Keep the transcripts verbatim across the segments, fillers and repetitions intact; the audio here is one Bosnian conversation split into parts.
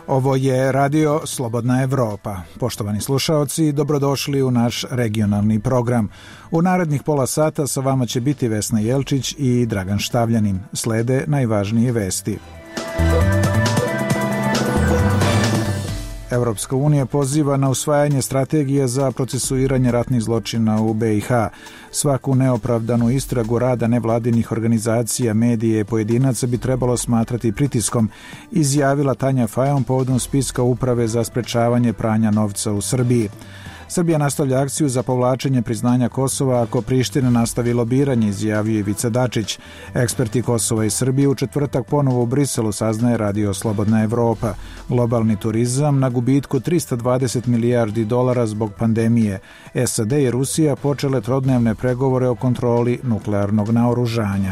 Ovo je Radio Slobodna Evropa. Poštovani slušaoci, dobrodošli u naš regionalni program. U narednih pola sata sa vama će biti Vesna Jelčić i Dragan Štavljanin. Slede najvažnije vesti. Evropska unija poziva na usvajanje strategije za procesuiranje ratnih zločina u B i H. Svaku neopravdanu istragu rada nevladinih organizacija, medije i pojedinaca bi trebalo smatrati pritiskom, izjavila Tanja Fajon povodom spiska Uprave za sprečavanje pranja novca u Srbiji. Srbija nastavlja akciju za povlačenje priznanja Kosova ako Priština nastavi lobiranje, izjavio Ivica Dačić. Eksperti Kosova i Srbije u četvrtak ponovo u Briselu, saznaje Radio Slobodna Evropa. Globalni turizam na gubitku trista dvadeset milijardi dolara zbog pandemije. S A D i Rusija počele trodnevne pregovore o kontroli nuklearnog naoružanja.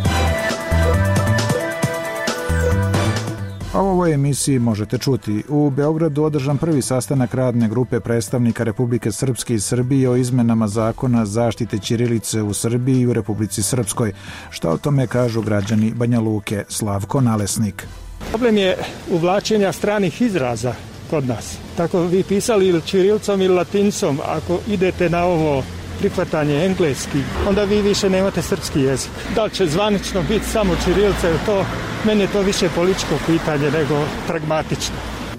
A u ovoj emisiji možete čuti: u Beogradu održan prvi sastanak radne grupe predstavnika Republike Srpske i Srbije o izmenama zakona zaštite ćirilice u Srbiji i u Republici Srpskoj. Šta o tome kažu građani Banja Luke? Slavko Nalesnik. Problem je uvlačenja stranih izraza kod nas. Tako vi pisali ili ćirilicom ili latincom, ako idete na ovo prihvatanje engleski, onda vi više nemate srpski jezik. Da li će zvanično biti samo ćirilica ili to, meni je to više političko pitanje nego pragmatično.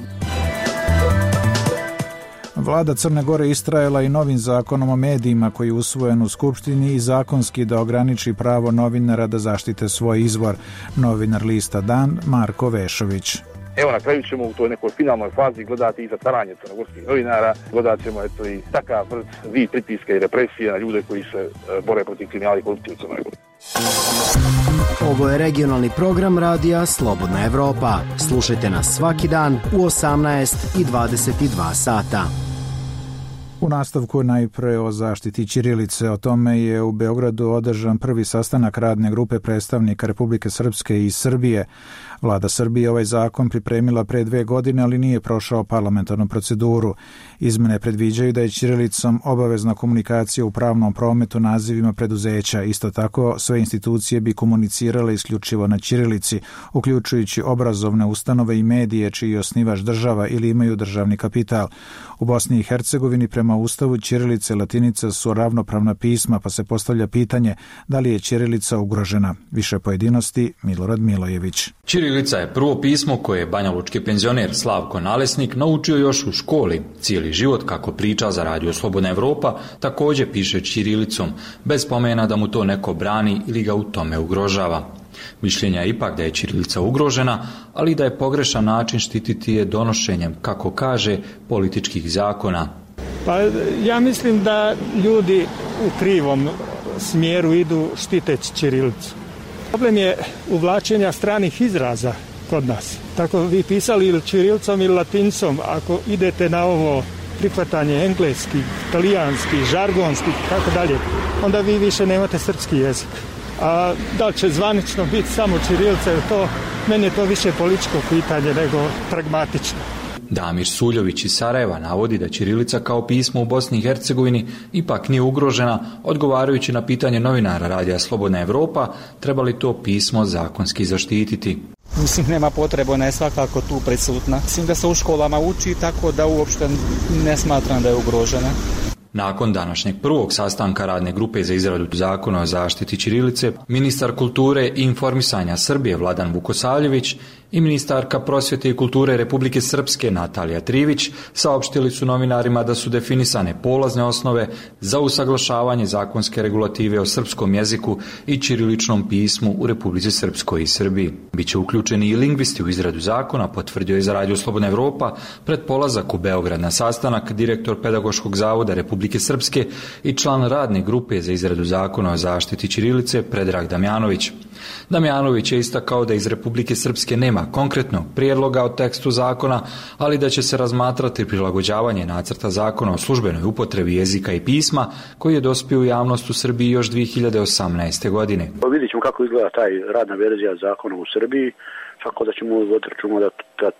Vlada Crne Gore istrajala i novim zakonom o medijima koji je usvojen u Skupštini i zakonski da ograniči pravo novinara da zaštite svoj izvor. Novinar lista Dan Marko Vešović. Evo, na kraju ćemo u toj nekoj finalnoj fazi gledati i zatvaranje crnogorskih novinara, gledat ćemo eto i takav vid pritiska i represije na ljude koji se bore protiv kriminala i korupcije u Crnoj Gori. Ovo je regionalni program Radija Slobodna Evropa. Slušajte nas svaki dan u osamnaest i dvadeset dva sata. U nastavku najpre o zaštiti ćirilice. O tome je u Beogradu održan prvi sastanak radne grupe predstavnika Republike Srpske i Srbije. Vlada Srbije ovaj zakon pripremila pre dve godine, ali nije prošao parlamentarnu proceduru. Izmene predviđaju da je ćirilicom obavezna komunikacija u pravnom prometu nazivima preduzeća. Isto tako, sve institucije bi komunicirale isključivo na ćirilici, uključujući obrazovne ustanove i medije čiji je osnivač država ili imaju državni kapital. U Bosni i Hercegovini prema Ustavu ćirilica i latinica su ravnopravna pisma, pa se postavlja pitanje da li je ćirilica ugrožena. Više pojedinosti Milorad Milojević. Ćirilica je prvo pismo koje je banjalučki penzioner Slavko Nalesnik naučio još u školi. Cijeli život, kako priča za Radio Slobodna Evropa, također piše ćirilicom, bez pomena da mu to neko brani ili ga u tome ugrožava. Mišljenja je ipak da je ćirilica ugrožena, ali da je pogrešan način štititi je donošenjem, kako kaže, političkih zakona. Pa ja mislim da ljudi u krivom smjeru idu štiteći ćirilicu. Problem je uvlačenja stranih izraza kod nas. Tako vi pisali ili ćirilicom ili latincom, ako idete na ovo prihvatanje engleski, talijanski, žargonski, tako dalje, onda vi više nemate srpski jezik. A da li će zvanično biti samo ćirilica ili to, meni je to više političko pitanje nego pragmatično. Damir Suljović iz Sarajeva navodi da ćirilica kao pismo u Bosni i Hercegovini ipak nije ugrožena, odgovarajući na pitanje novinara Radija Slobodna Evropa treba li to pismo zakonski zaštititi. Mislim, nema potrebe, ona je svakako tu prisutna. Mislim da se u školama uči, tako da uopšte ne smatram da je ugrožena. Nakon današnjeg prvog sastanka radne grupe za izradu zakona o zaštiti ćirilice, ministar kulture i informisanja Srbije Vladan Vukosavljević i ministarka prosvjete i kulture Republike Srpske Natalija Trivić saopštili su novinarima da su definisane polazne osnove za usaglašavanje zakonske regulative o srpskom jeziku i ćiriličnom pismu u Republici Srpskoj i Srbiji. Biće uključeni i lingvisti u izradu zakona, potvrdio je za Radio Slobodna Evropa pred polazak u Beograd na sastanak direktor Pedagoškog zavoda Republike Srpske i član radne grupe za izradu zakona o zaštiti ćirilice Predrag Damjanović. Damjanović je istakao da iz Republike Srpske nema konkretnog prijedloga o tekstu zakona, ali da će se razmatrati prilagođavanje nacrta zakona o službenoj upotrebi jezika i pisma koji je dospio u javnost u Srbiji još dvije hiljade osamnaeste. godine. Vidjet ćemo kako izgleda taj radna verzija zakona u Srbiji, tako da ćemo voditi računa da, da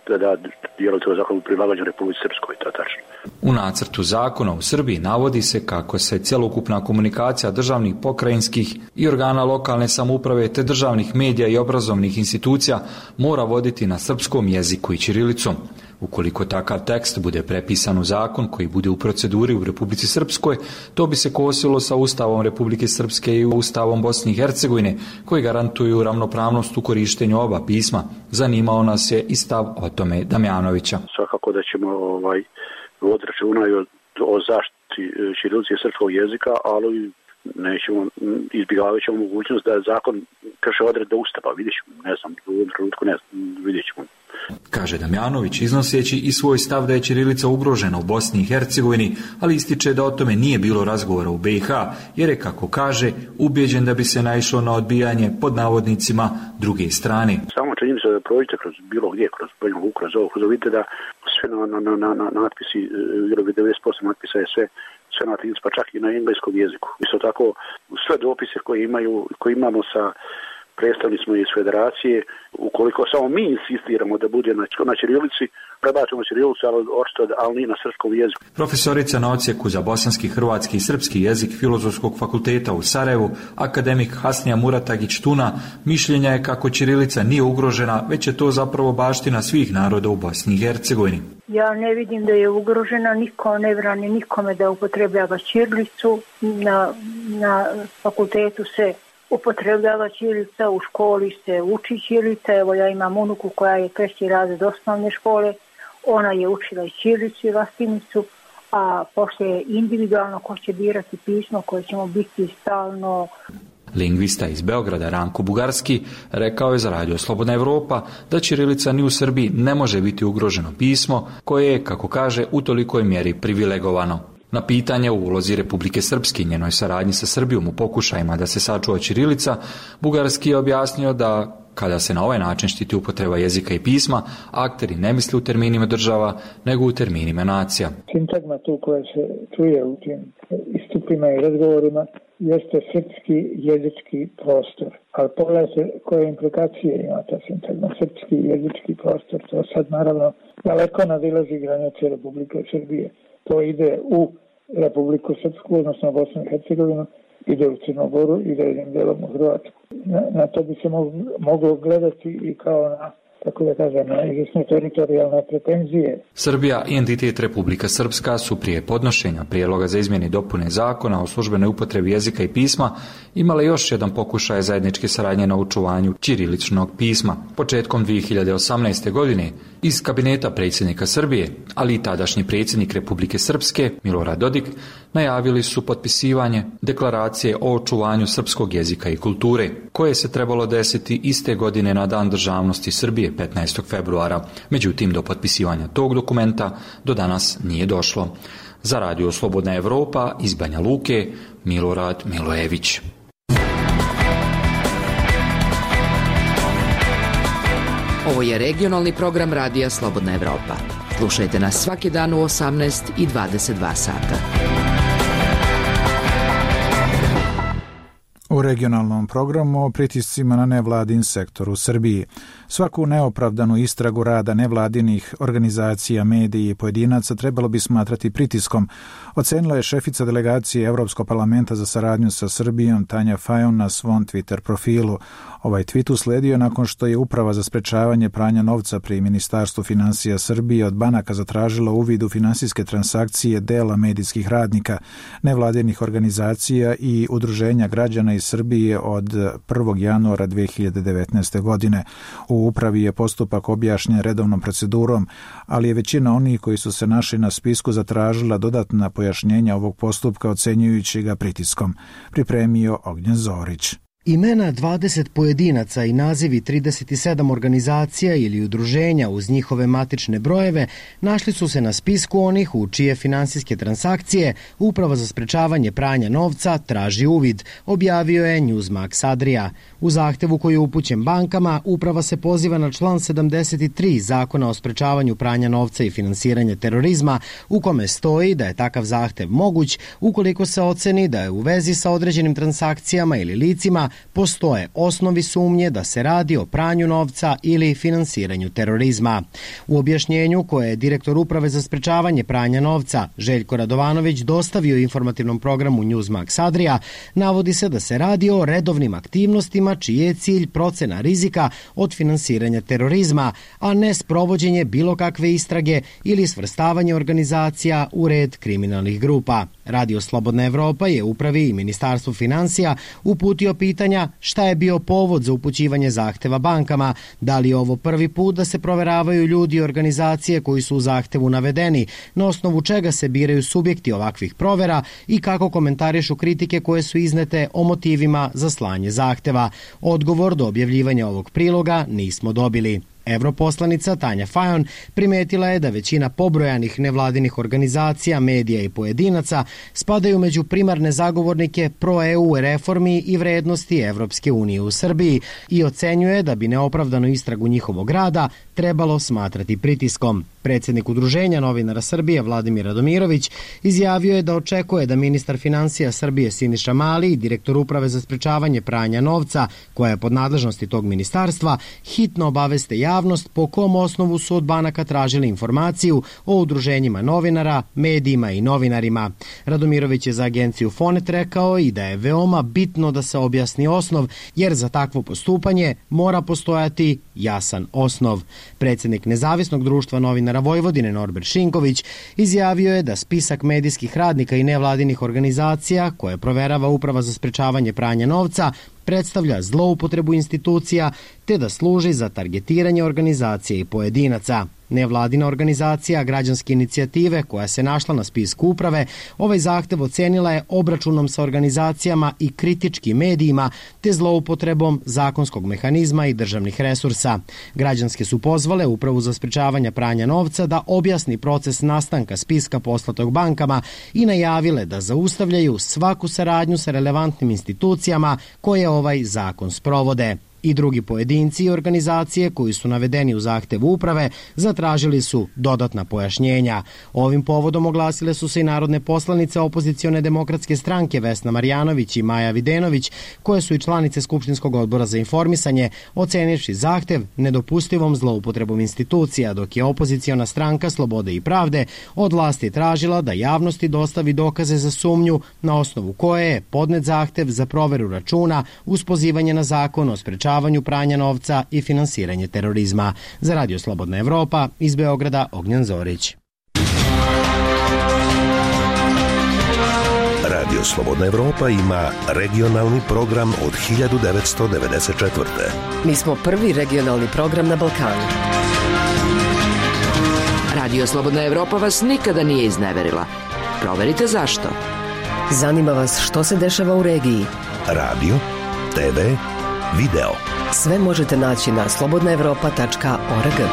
da, da dijelovi toga zakona prilagođen Republici Srpskoj, to je tačno. U nacrtu zakona u Srbiji navodi se kako se cjelokupna komunikacija državnih, pokrajinskih i organa lokalne samouprave te državnih medija i obrazovnih institucija mora voditi na srpskom jeziku i ćirilicom. Ukoliko takav tekst bude prepisan u zakon koji bude u proceduri u Republici Srpskoj, to bi se kosilo sa Ustavom Republike Srpske i Ustavom Bosne i Hercegovine, koji garantuju ravnopravnost u korištenju oba pisma. Zanimao nas je i stav o tome Damjanovića. Svakako da ćemo ovaj, voditi računa i o, o zaštiti ćirilice i srpskog jezika, ali nećemo, izbjegavati ćemo mogućnost da zakon krše odredbe Ustava. Vidjet ćemo, ne znam, u ovom trenutku ne znam, vidjet ćemo. Kaže Damjanović, iznoseći i svoj stav da je ćirilica ugrožena u Bosni i Hercegovini, ali ističe da o tome nije bilo razgovora u B i H, jer je, kako kaže, ubeđen da bi se naišlo na odbijanje pod navodnicima druge strane. Samo čini se da prođete kroz bilo gdje, kroz Banja Luku, kroz ovo, kroz vidite da sve na, na, na, na, na natpisi, devedeset posto natpisa je sve, sve na latinici, pa čak i na engleskom jeziku. Isto tako, sve dopise koje imaju, koje imamo sa predstavnicima iz federacije, ukoliko samo mi insistiramo da bude na, na ćirilici, prebacimo ćirilicu, ali očito, ali nije na srpskom jeziku. Profesorica na odsjeku za bosanski, hrvatski i srpski jezik Filozofskog fakulteta u Sarajevu, akademik Hasnija Muratagić-Tuna, mišljenja je kako ćirilica nije ugrožena, već je to zapravo baština svih naroda u Bosni i Hercegovini. Ja ne vidim da je ugrožena, niko ne brani nikome da upotrebljava ćirilicu. Na, na fakultetu se upotrebljava ćirilica, u školi se uči ćirilica. Evo, ja imam unuku koja je treći razred osnovne škole, ona je učila i ćirilicu i latinicu, a poslije individualno ko će birati pismo koje ćemo biti stalno. Lingvista iz Beograda Ranko Bugarski rekao je za Radio Slobodna Evropa da ćirilica ni u Srbiji ne može biti ugroženo pismo koje je, kako kaže, u tolikoj mjeri privilegovano. Na pitanje o ulozi Republike Srpske i njenoj saradnji sa Srbijom u pokušajima da se sačuva ćirilica, Bugarski je objasnio da kada se na ovaj način štiti upotreba jezika i pisma, akteri ne misle u terminima država, nego u terminima nacija. Sintagma tu koja se čuje u tim istupima i razgovorima jeste srpski jezički prostor. Ali pogledajte koje implikacije ima ta sintagma, srpski jezički prostor. To sad naravno daleko nadilazi granice Republike Srbije. To ide u Republiku Srpsku, odnosno Bosnu i Hercegovinu, ide u Crnogoru, ide jednim delom u Hrvatsku. Na, na to bi se moglo, moglo gledati i kao na, tako da kažem, na izvjesne teritorijalne pretenzije. Srbija i entitet Republika Srpska su prije podnošenja prijedloga za izmjene i dopune zakona o službenoj upotrebi jezika i pisma imale još jedan pokušaj zajedničke saradnje na očuvanju ćiriličnog pisma. Početkom dvije hiljade osamnaeste. godine iz kabineta predsjednika Srbije, ali i tadašnji predsjednik Republike Srpske, Milorad Dodik, najavili su potpisivanje deklaracije o očuvanju srpskog jezika i kulture, koje se trebalo desiti iste godine na Dan državnosti Srbije, petnaestog februara. Međutim, do potpisivanja tog dokumenta do danas nije došlo. Za Radio Slobodna Evropa iz Banja Luke, Milorad Milojević. Ovo je regionalni program Radija Slobodna Evropa. Slušajte nas svaki dan u osamnaest i dvadeset dva sata. U regionalnom programu o pritiscima na nevladin sektor u Srbiji. Svaku neopravdanu istragu rada nevladinih organizacija, mediji i pojedinaca trebalo bi smatrati pritiskom, ocenila je šefica delegacije Evropskog parlamenta za saradnju sa Srbijom Tanja Fajon na svom Twitter profilu. Ovaj tweet usledio nakon što je Uprava za sprečavanje pranja novca pri Ministarstvu finansija Srbije od banaka zatražila uvid u finansijske transakcije dela medijskih radnika, nevladinih organizacija i udruženja građana iz Srbije od prvog januara dvije hiljade devetnaeste. godine. U Upravi je postupak objašnjen redovnom procedurom, ali je većina onih koji su se našli na spisku zatražila dodatna pojašnjenja ovog postupka ocenjujući ga pritiskom. Pripremio Ognjen Zorić. Imena dvadeset pojedinaca i nazivi trideset sedam organizacija ili udruženja uz njihove matične brojeve našli su se na spisku onih u čije finansijske transakcije Uprava za sprečavanje pranja novca traži uvid, objavio je Newsmax Adria. U zahtevu koji je upućen bankama, Uprava se poziva na član sedamdeset tri Zakona o sprečavanju pranja novca i finansiranja terorizma, u kome stoji da je takav zahtev moguć ukoliko se oceni da je u vezi sa određenim transakcijama ili licima postoje osnovi sumnje da se radi o pranju novca ili finansiranju terorizma. U objašnjenju koje je direktor Uprave za sprečavanje pranja novca Željko Radovanović dostavio informativnom programu Newsmax Adria, navodi se da se radi o redovnim aktivnostima čiji je cilj procena rizika od finansiranja terorizma, a ne sprovođenje bilo kakve istrage ili svrstavanje organizacija u red kriminalnih grupa. Radio Slobodna Evropa je Upravi i Ministarstvu financija uputio pitanja šta je bio povod za upućivanje zahteva bankama, da li je ovo prvi put da se proveravaju ljudi i organizacije koji su u zahtevu navedeni, na osnovu čega se biraju subjekti ovakvih provera i kako komentarišu kritike koje su iznete o motivima za slanje zahteva. Odgovor do objavljivanja ovog priloga nismo dobili. Europoslanica Tanja Fajon primetila je da većina pobrojanih nevladinih organizacija, medija i pojedinaca spadaju među primarne zagovornike pro-E U reformi i vrednosti Evropske unije u Srbiji i ocenjuje da bi neopravdanu istragu njihovog rada trebalo smatrati pritiskom. Predsjednik Udruženja novinara Srbije Vladimir Radomirović izjavio je da očekuje da ministar financija Srbije Siniša Mali i direktor Uprave za sprečavanje pranja novca, koja je pod nadležnosti tog ministarstva, hitno obaveste javnost po kom osnovu su od banaka tražili informaciju o udruženjima novinara, medijima i novinarima. Radomirović je za agenciju Fonet rekao i da je veoma bitno da se objasni osnov, jer za takvo postupanje mora postojati jasan osnov. Predsjednik Nezavisnog društva novinara Vojvodine Norbert Šinković izjavio je da spisak medijskih radnika i nevladinih organizacija koje proverava Uprava za sprečavanje pranja novca predstavlja zloupotrebu institucija te da služi za targetiranje organizacije i pojedinaca. Nevladina organizacija Građanske inicijative, koja se našla na spisku uprave, ovaj zahtev ocenila je obračunom sa organizacijama i kritičkim medijima te zloupotrebom zakonskog mehanizma i državnih resursa. Građanske su pozvale Upravu za sprečavanje pranja novca da objasni proces nastanka spiska poslatog bankama i najavile da zaustavljaju svaku saradnju sa relevantnim institucijama koje ovaj zakon sprovode. I drugi pojedinci i organizacije koji su navedeni u zahtevu uprave zatražili su dodatna pojašnjenja. Ovim povodom oglasile su se i narodne poslanice opozicione demokratske stranke Vesna Marjanović i Maja Videnović, koje su i članice Skupštinskog odbora za informisanje, ocenivši zahtev nedopustivom zloupotrebom institucija, dok je opoziciona stranka Slobode i pravde od vlasti tražila da javnosti dostavi dokaze za sumnju na osnovu koje je podnet zahtev za proveru računa uz pozivanje na zakon o sprečavanju pranja novca i finansiranje terorizma. Za Radio Slobodna Evropa iz Beograda Ognjan Zorić. Radio Slobodna Evropa ima regionalni program od hiljadu devetsto devedeset četvrte. Mi smo prvi regionalni program na Balkanu. Radio Slobodna Evropa vas nikada nije izneverila. Proverite zašto. Zanima vas što se dešava u regiji. Radio, te ve, video. Sve možete naći na slobodna evropa tačka org.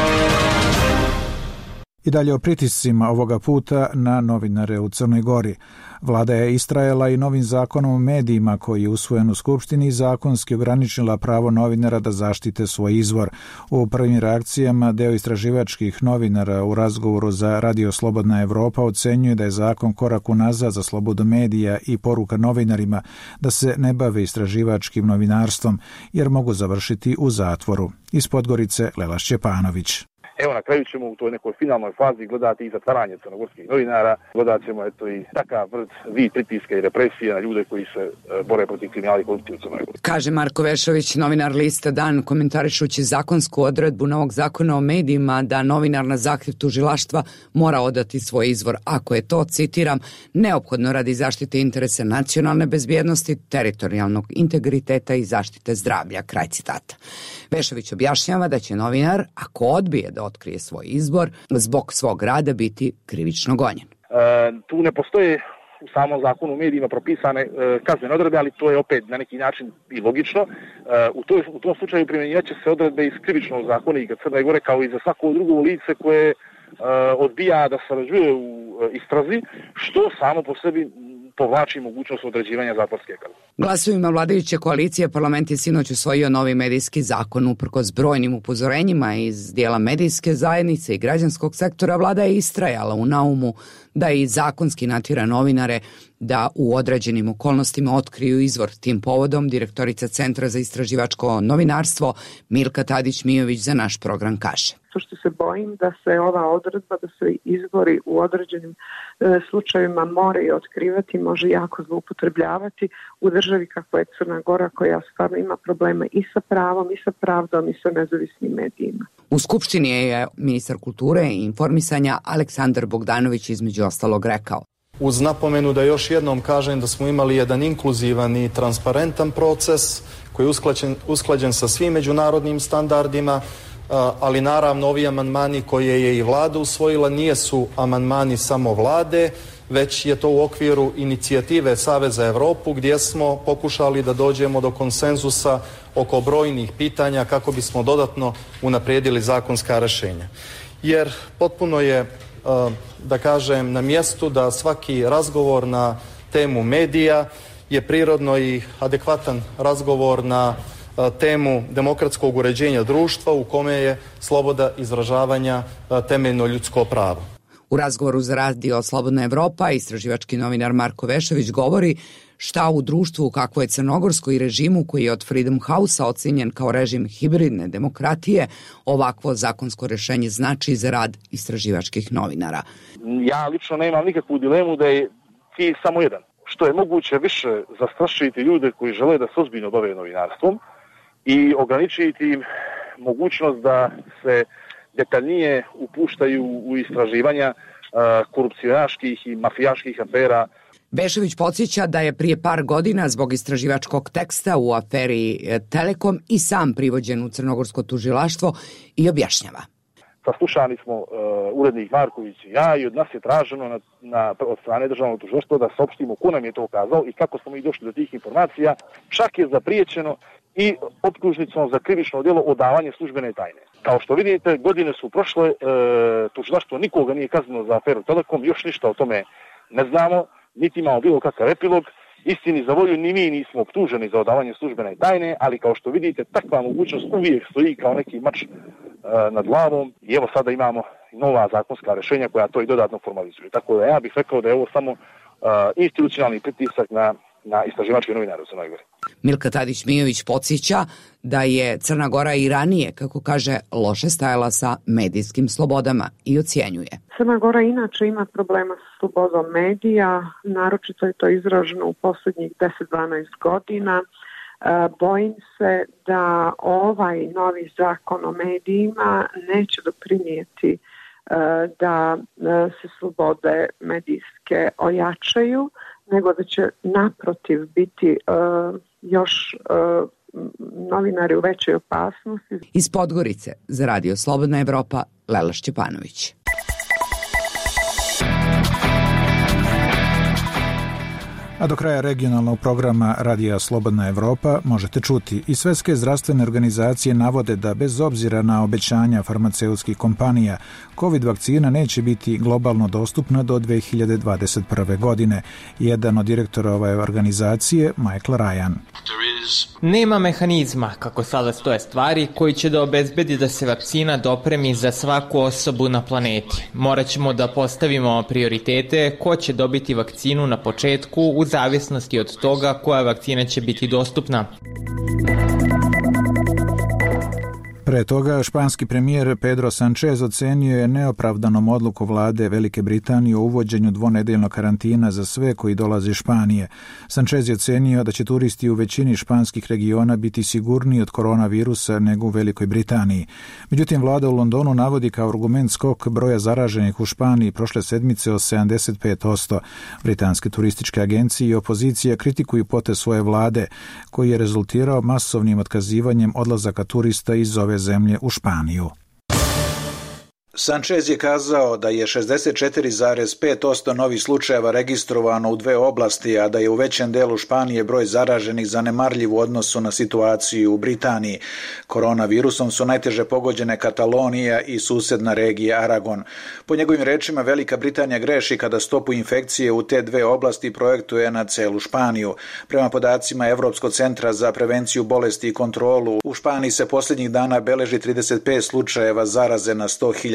I dalje o pritiscima ovoga puta na novinare u Crnoj Gori. Vlada je istrajala i novim zakonom o medijima koji je usvojen u Skupštini i zakonski ograničila pravo novinara da zaštite svoj izvor. U prvim reakcijama deo istraživačkih novinara u razgovoru za Radio Slobodna Evropa ocenjuje da je zakon korak unazad za slobodu medija i poruka novinarima da se ne bave istraživačkim novinarstvom jer mogu završiti u zatvoru. Iz Podgorice Lela Šćepanović. Evo na kraju ćemo u toj nekoj finalnoj fazi gledati i zatvaranje crnogorskih novinara, gledat ćemo eto i takav vrst vid pritiska i represije na ljude koji se bore protiv kriminala i korupcije u Crnoj Gori. Kaže Marko Vešović, novinar Lista Dan, komentarišući zakonsku odredbu novog zakona o medijima da novinar na zahtjev tužilaštva mora odati svoj izvor, ako je to, citiram, neophodno radi zaštite interesa nacionalne bezbjednosti, teritorijalnog integriteta i zaštite zdravlja, kraj citata. Vešović objašnjava da će novinar, ako odbije da otkrije svoj izbor, zbog svog rada biti krivično gonjen. E, tu ne postoje u samom zakonu o medijima propisane e, kaznene odredbe, ali to je opet na neki način i logično. E, u, toj, u tom slučaju primjenjivat će se odredbe iz krivičnog zakonika Crne Gore kao i za svako drugo lice koje e, odbija da sarađuje u e, istrazi, što samo po sebi povlači mogućnost određivanja zatvorske kazne. Glasovima vladajuće koalicije parlament je sinoć usvojio novi medijski zakon. Uprkos brojnim upozorenjima iz dijela medijske zajednice i građanskog sektora, vlada je istrajala u naumu da i zakonski natjera novinare da u određenim okolnostima otkriju izvor. Tim povodom direktorica Centra za istraživačko novinarstvo Milka Tadić-Mijović za naš program kaže. To što se bojim da se ova odredba, da se izvori u određenim e, slučajevima moraju otkrivati, može jako zloupotrebljavati u državi kakva je Crna Gora, koja stvarno ima problema i sa pravom, i sa pravdom, i sa nezavisnim medijima. U Skupštini je ministar kulture i informisanja Aleksandar Bogdanović između ostalog rekao. Uz napomenu da još jednom kažem da smo imali jedan inkluzivan i transparentan proces koji je usklađen, usklađen sa svim međunarodnim standardima, ali naravno ovi amandmani koje je i vlada usvojila nijesu amandmani samo vlade, već je to u okviru inicijative Saveza Evropu gdje smo pokušali da dođemo do konsenzusa oko brojnih pitanja kako bismo dodatno unaprijedili zakonska rješenja. Jer potpuno je, da kažem, na mjestu da svaki razgovor na temu medija je prirodno i adekvatan razgovor na temu demokratskog uređenja društva u kome je sloboda izražavanja temeljno ljudsko pravo. U razgovoru za radio Slobodna Evropa istraživački novinar Marko Vešović govori šta u društvu kakvo je crnogorsko i režimu koji je od Freedom House-a ocenjen kao režim hibridne demokratije ovakvo zakonsko rješenje znači za rad istraživačkih novinara. Ja lično nemam nikakvu dilemu da je cilj samo jedan. Što je moguće više zastrašiti ljude koji žele da se ozbiljno bave novinarstvom i ograničiti im mogućnost da se detaljnije upuštaju u istraživanja uh, korupcionaških i mafijaških afera. Bešović podsjeća da je prije par godina zbog istraživačkog teksta u aferi Telekom i sam privođen u crnogorsko tužilaštvo i objašnjava. Saslušani smo uh, urednik Marković i ja i od nas je traženo na, na, od strane državnog tužilaštva da saopštimo ko nam je to kazao i kako smo mi došli do tih informacija. Čak je zapriječeno i optužnicom za krivično djelo odavanje službene tajne. Kao što vidite, godine su prošle, e, tužilaštvo nikoga nije kaznilo za aferu Telekom, još ništa o tome ne znamo, niti imamo bilo kakav epilog. Istini za volju, ni mi nismo optuženi za odavanje službene tajne, ali kao što vidite, takva mogućnost uvijek stoji kao neki mač e, nad glavom i evo sada imamo nova zakonska rješenja koja to i dodatno formalizuju. Tako da ja bih rekao da je ovo samo e, institucionalni pritisak na na istraživačke novinare u Crnoj Gori. Milka Tadić-Mijović podsjeća da je Crna Gora i ranije, kako kaže, loše stajala sa medijskim slobodama i ocjenjuje. Crna Gora inače ima problema sa slobodom medija, naročito je to izraženo u posljednjih deset do dvanaest godina. Bojim se da ovaj novi zakon o medijima neće doprinijeti da se slobode medijske ojačaju, nego da će naprotiv biti uh, još uh, novinari u većoj opasnosti. Iz Podgorice za radio Slobodna Evropa, Lela Šćepanović. A do kraja regionalnog programa Radija Slobodna Evropa možete čuti i svetske zdravstvene organizacije navode da bez obzira na obećanja farmaceutskih kompanija, COVID vakcina neće biti globalno dostupna do dve hiljade dvadeset prve. godine. Jedan od direktora ove organizacije, Michael Ryan. Nema mehanizma, kako sada stoje stvari, koji će da obezbedi da se vakcina dopremi za svaku osobu na planeti. Morat ćemo da postavimo prioritete ko će dobiti vakcinu na početku u zavisnosti od toga koja vakcina će biti dostupna. Pre toga, španski premijer Pedro Sánchez ocenio je neopravdanom odluku vlade Velike Britanije o uvođenju dvonedeljnog karantina za sve koji dolaze iz Španije. Sánchez je ocenio da će turisti u većini španskih regiona biti sigurniji od koronavirusa nego u Velikoj Britaniji. Međutim, vlada u Londonu navodi kao argument skok broja zaraženih u Španiji prošle sedmice od sedamdeset pet posto. Britanske turističke agencije i opozicija kritikuju potez svoje vlade, koji je rezultirao masovnim otkazivanjem odlazaka turista iz ove zemlje u Španiju. Sánchez je kazao da je šezdeset četiri zarez pet posto novih slučajeva registrovano u dve oblasti, a da je u većem delu Španije broj zaraženih zanemarljiv u odnosu na situaciju u Britaniji. Koronavirusom su najteže pogođene Katalonija i susedna regija Aragon. Po njegovim rečima, Velika Britanija greši kada stopu infekcije u te dve oblasti projektuje na celu Španiju. Prema podacima Evropskog centra za prevenciju bolesti i kontrolu, u Španiji se posljednjih dana beleži trideset pet slučajeva zaraze na sto hiljada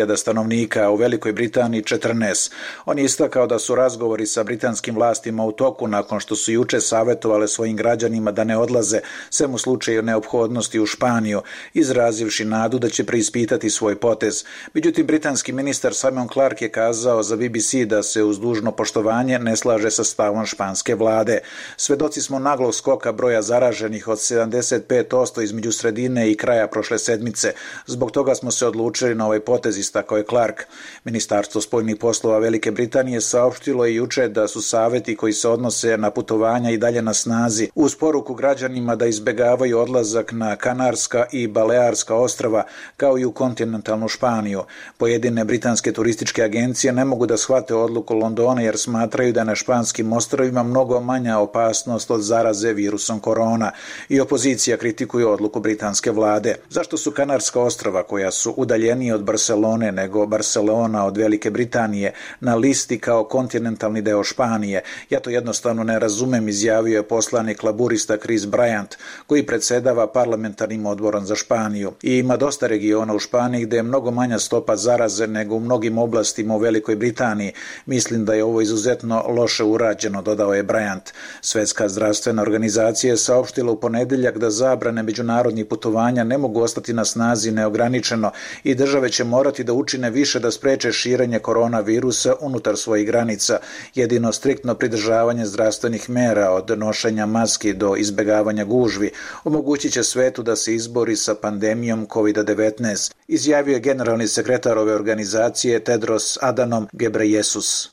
hiljada stanovnika, a u Velikoj Britaniji četrnaest. On je istakao da su razgovori sa britanskim vlastima u toku nakon što su juče savjetovale svojim građanima da ne odlaze, sem u slučaju neophodnosti u Španiju, izrazivši nadu da će preispitati svoj potez. Međutim, britanski ministar Simon Clarke je kazao za B B C da se uz dužno poštovanje ne slaže sa stavom španske vlade. Svedoci smo naglog skoka broja zaraženih od sedamdeset pet posto između sredine i kraja prošle sedmice. Zbog toga smo se odlučili na ovaj potez, istakao je Clark. Ministarstvo spoljnih poslova Velike Britanije saopštilo je juče da su savjeti koji se odnose na putovanja i dalje na snazi, uz poruku građanima da izbegavaju odlazak na Kanarska i Balearska ostrva, kao i u kontinentalnu Španiju. Pojedine britanske turističke agencije ne mogu da shvate odluku Londona jer smatraju da na španskim ostrvima mnogo manja opasnost od zaraze virusom korona i opozicija kritikuje odluku britanske vlade. Zašto su Kanarska ostrva, koja su udaljenije od Barcelone nego Barcelona od Velike Britanije, na listi kao kontinentalni deo Španije? Ja to jednostavno ne razumem, izjavio je poslanik laburista Chris Bryant, koji predsedava parlamentarnim odborom za Španiju. I ima dosta regiona u Španiji gde je mnogo manja stopa zaraze nego u mnogim oblastima u Velikoj Britaniji. Mislim da je ovo izuzetno loše urađeno, dodao je Bryant. Svetska zdravstvena organizacija je saopštila u ponedeljak da zabrane međunarodnih putovanja ne mogu ostati na snazi neograničeno i države će morati da učine više da spreče širenje koronavirusa unutar svojih granica. Jedino striktno pridržavanje zdravstvenih mera od nošenja maski do izbegavanja gužvi omogućit će svetu da se izbori sa pandemijom kovid devetnaest, izjavio je generalni sekretar ove organizacije Tedros Adhanom Ghebreyesus.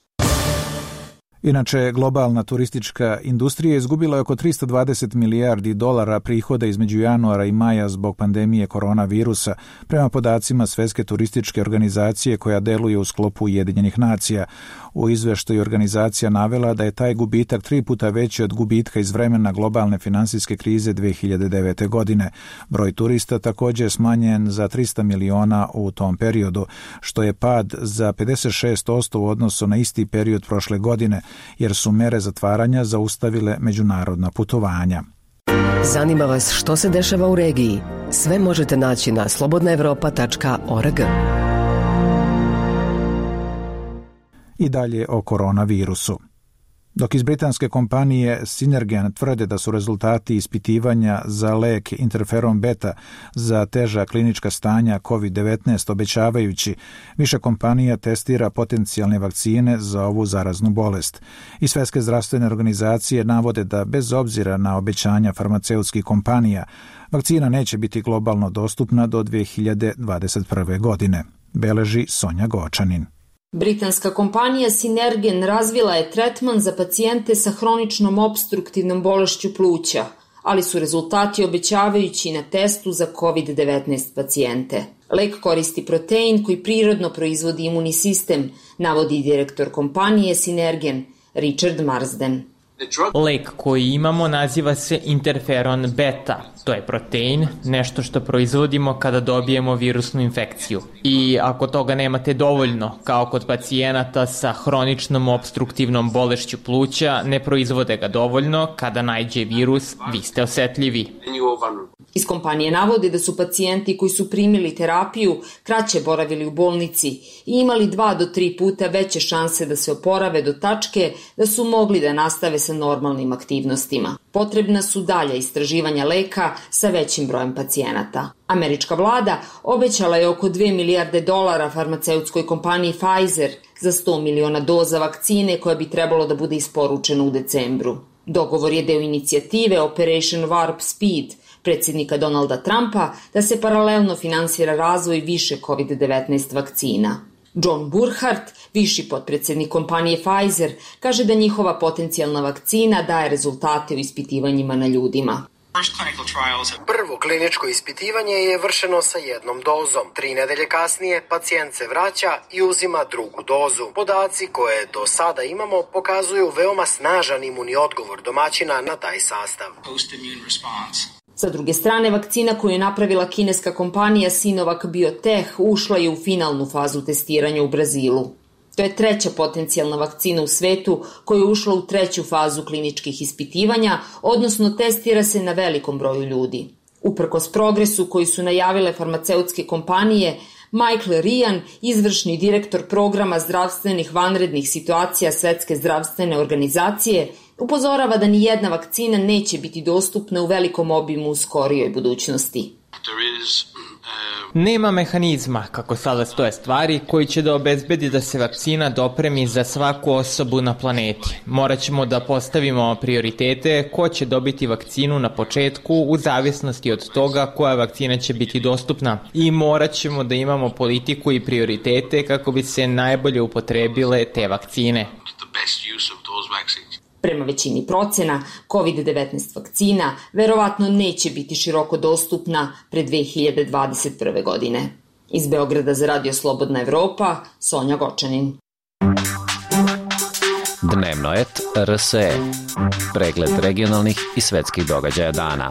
Inače, globalna turistička industrija izgubila je oko tristo dvadeset milijardi dolara prihoda između januara i maja zbog pandemije koronavirusa, prema podacima Svetske turističke organizacije koja deluje u sklopu Ujedinjenih nacija. U izveštaju organizacija navela da je taj gubitak tri puta veći od gubitka iz vremena globalne finansijske krize dve hiljade devete. godine. Broj turista također je smanjen za trista miliona u tom periodu, što je pad za pedeset šest posto u odnosu na isti period prošle godine, jer su mere zatvaranja zaustavile međunarodna putovanja. Zanima vas što se dešava u regiji? Sve možete naći na slobodna evropa tačka org. I dalje o koronavirusu. Dok iz britanske kompanije Synergen tvrde da su rezultati ispitivanja za lek interferon beta za teža klinička stanja kovid devetnaest obećavajući, više kompanija testira potencijalne vakcine za ovu zaraznu bolest. I Svetske zdravstvene organizacije navode da bez obzira na obećanja farmaceutskih kompanija, vakcina neće biti globalno dostupna do dve hiljade dvadeset prve. godine, beleži Sonja Gočanin. Britanska kompanija Synergen razvila je tretman za pacijente sa hroničnom opstruktivnom bolešću pluća, ali su rezultati obećavajući na testu za kovid devetnaest pacijente. Lek koristi protein koji prirodno proizvodi imunni sistem, navodi direktor kompanije Synergen, Richard Marsden. Lek koji imamo naziva se interferon beta. To je protein, nešto što proizvodimo kada dobijemo virusnu infekciju. I ako toga nemate dovoljno, kao kod pacijenata sa hroničnom opstruktivnom bolešću pluća, ne proizvode ga dovoljno, kada naiđe virus, vi ste osetljivi. Iz kompanije navode da su pacijenti koji su primili terapiju kraće boravili u bolnici i imali dva do tri puta veće šanse da se oporave do tačke da su mogli da nastave sa normalnim aktivnostima. Potrebna su dalja istraživanja leka sa većim brojem pacijenata. Američka vlada obećala je oko dve milijarde dolara farmaceutskoj kompaniji Pfizer za sto miliona doza vakcine koja bi trebalo da bude isporučena u decembru. Dogovor je deo inicijative Operation Warp Speed predsjednika Donalda Trumpa da se paralelno finansira razvoj više kovid devetnaest vakcina. John Burkhardt, viši potpredsjednik kompanije Pfizer, kaže da njihova potencijalna vakcina daje rezultate u ispitivanjima na ljudima. Prvo kliničko ispitivanje je vršeno sa jednom dozom. Tri nedelje kasnije pacijent se vraća i uzima drugu dozu. Podaci koje do sada imamo pokazuju veoma snažan imunni odgovor domaćina na taj sastav. Sa druge strane, vakcina koju je napravila kineska kompanija Sinovac Biotech ušla je u finalnu fazu testiranja u Brazilu. To je treća potencijalna vakcina u svetu koja je ušla u treću fazu kliničkih ispitivanja, odnosno testira se na velikom broju ljudi. Uprkos progresu koji su najavile farmaceutske kompanije, Michael Ryan, izvršni direktor programa zdravstvenih vanrednih situacija Svetske zdravstvene organizacije, upozorava da ni jedna vakcina neće biti dostupna u velikom obimu u skorijoj budućnosti. Nema mehanizma, kako sada stoje stvari, koji će da obezbedi da se vakcina dopremi za svaku osobu na planeti. Morat ćemo da postavimo prioritete ko će dobiti vakcinu na početku u zavisnosti od toga koja vakcina će biti dostupna. I morat ćemo da imamo politiku i prioritete kako bi se najbolje upotrebile te vakcine. Prema većini procena, kovid devetnaest vakcina verovatno neće biti široko dostupna pre dve hiljade dvadeset prve. godine. Iz Beograda za Radio Slobodna Evropa, Sonja Gočanin. Dnevno et R S E. Pregled regionalnih i svetskih događaja dana.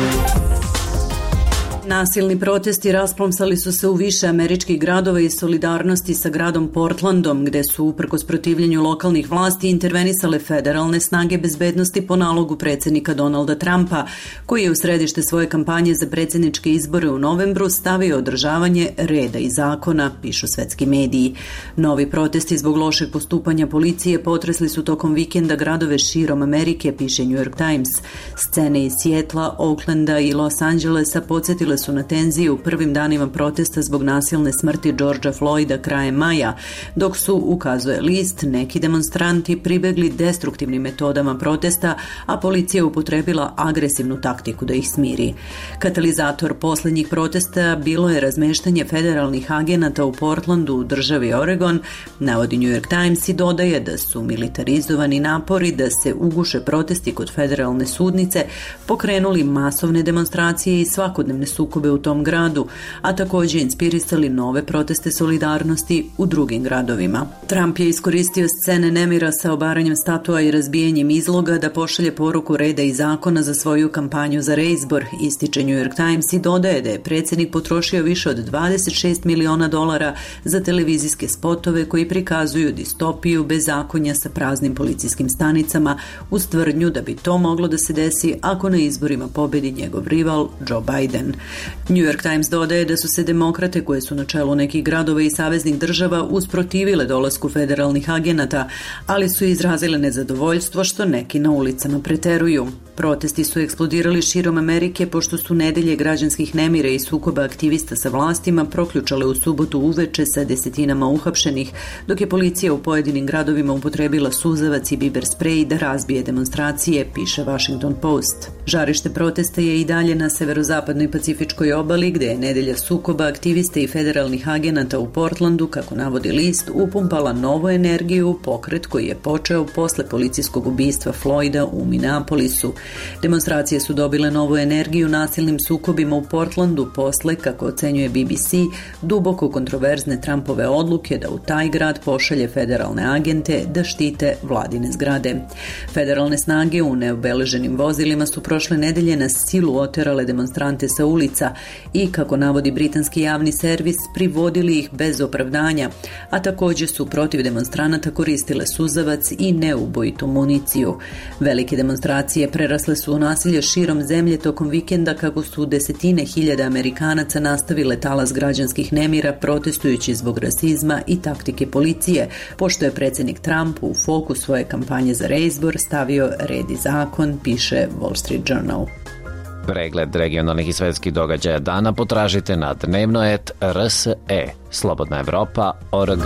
Nasilni protesti rasplomsali su se u više američkih gradova iz solidarnosti sa gradom Portlandom, gde su uprkos protivljenju lokalnih vlasti intervenisale federalne snage bezbednosti po nalogu predsjednika Donalda Trumpa, koji je u središte svoje kampanje za predsjedničke izbore u novembru stavio održavanje reda i zakona, pišu svetski mediji. Novi protesti zbog lošeg postupanja policije potresli su tokom vikenda gradove širom Amerike, piše New York Times. Scene iz Sijetla, Oaklanda i Los Angelesa podsjetile su na tenziju u prvim danima protesta zbog nasilne smrti Georgea Floyda krajem maja, dok su, ukazuje list, neki demonstranti pribegli destruktivnim metodama protesta, a policija upotrebila agresivnu taktiku da ih smiri. Katalizator posljednjih protesta bilo je razmeštanje federalnih agenata u Portlandu u državi Oregon, navodi New York Times i dodaje da su militarizovani napori da se uguše protesti kod federalne sudnice pokrenuli masovne demonstracije i svakodnevne sukobe u tom gradu, a također inspirisali nove proteste solidarnosti u drugim gradovima. Trump je iskoristio scene nemira sa obaranjem statua i razbijanjem izloga da pošalje poruku reda i zakona za svoju kampanju za reizbor, ističe New York Times i dodaje da je predsjednik potrošio više od dvadeset šest miliona dolara za televizijske spotove koji prikazuju distopiju bezakonja sa praznim policijskim stanicama uz tvrdnju da bi to moglo da se desi ako na izborima pobedi njegov rival Joe Biden. New York Times dodaje da su se demokrate koje su na čelu nekih gradova i saveznih država usprotivile dolasku federalnih agenata, ali su izrazile nezadovoljstvo što neki na ulicama preteruju. Protesti su eksplodirali širom Amerike pošto su nedelje građanskih nemira i sukoba aktivista sa vlastima proključale u subotu uveče sa desetinama uhapšenih, dok je policija u pojedinim gradovima upotrebila suzavac i biber sprej da razbije demonstracije, piše Washington Post. Žarište protesta je i dalje na severozapadnoj Pacifičkoj obali, gde je nedelja sukoba aktivista i federalnih agenata u Portlandu, kako navodi list, upumpala novu energiju u pokret koji je počeo posle policijskog ubistva Floyda u Minneapolisu. Demonstracije su dobile novu energiju nasilnim sukobima u Portlandu posle, kako ocenjuje B B C, duboko kontroverzne Trumpove odluke da u taj grad pošalje federalne agente da štite vladine zgrade. Federalne snage u neobeleženim vozilima su prošle nedelje na silu oterale demonstrante sa ulica i, kako navodi britanski javni servis, privodili ih bez opravdanja, a također su protiv demonstranata koristile suzavac i neubojitu municiju. Velike demonstracije prerasle su u nasilje širom zemlje tokom vikenda kako su desetine hiljada Amerikanaca nastavile talas građanskih nemira protestujući zbog rasizma i taktike policije, pošto je predsjednik Trump u fokus svoje kampanje za reizbor stavio red i zakon, piše Wall Street Journal. Pregled regionalnih i svetskih događaja dana potražite na dnevno et R S E, Slobodna Evropa, O R G.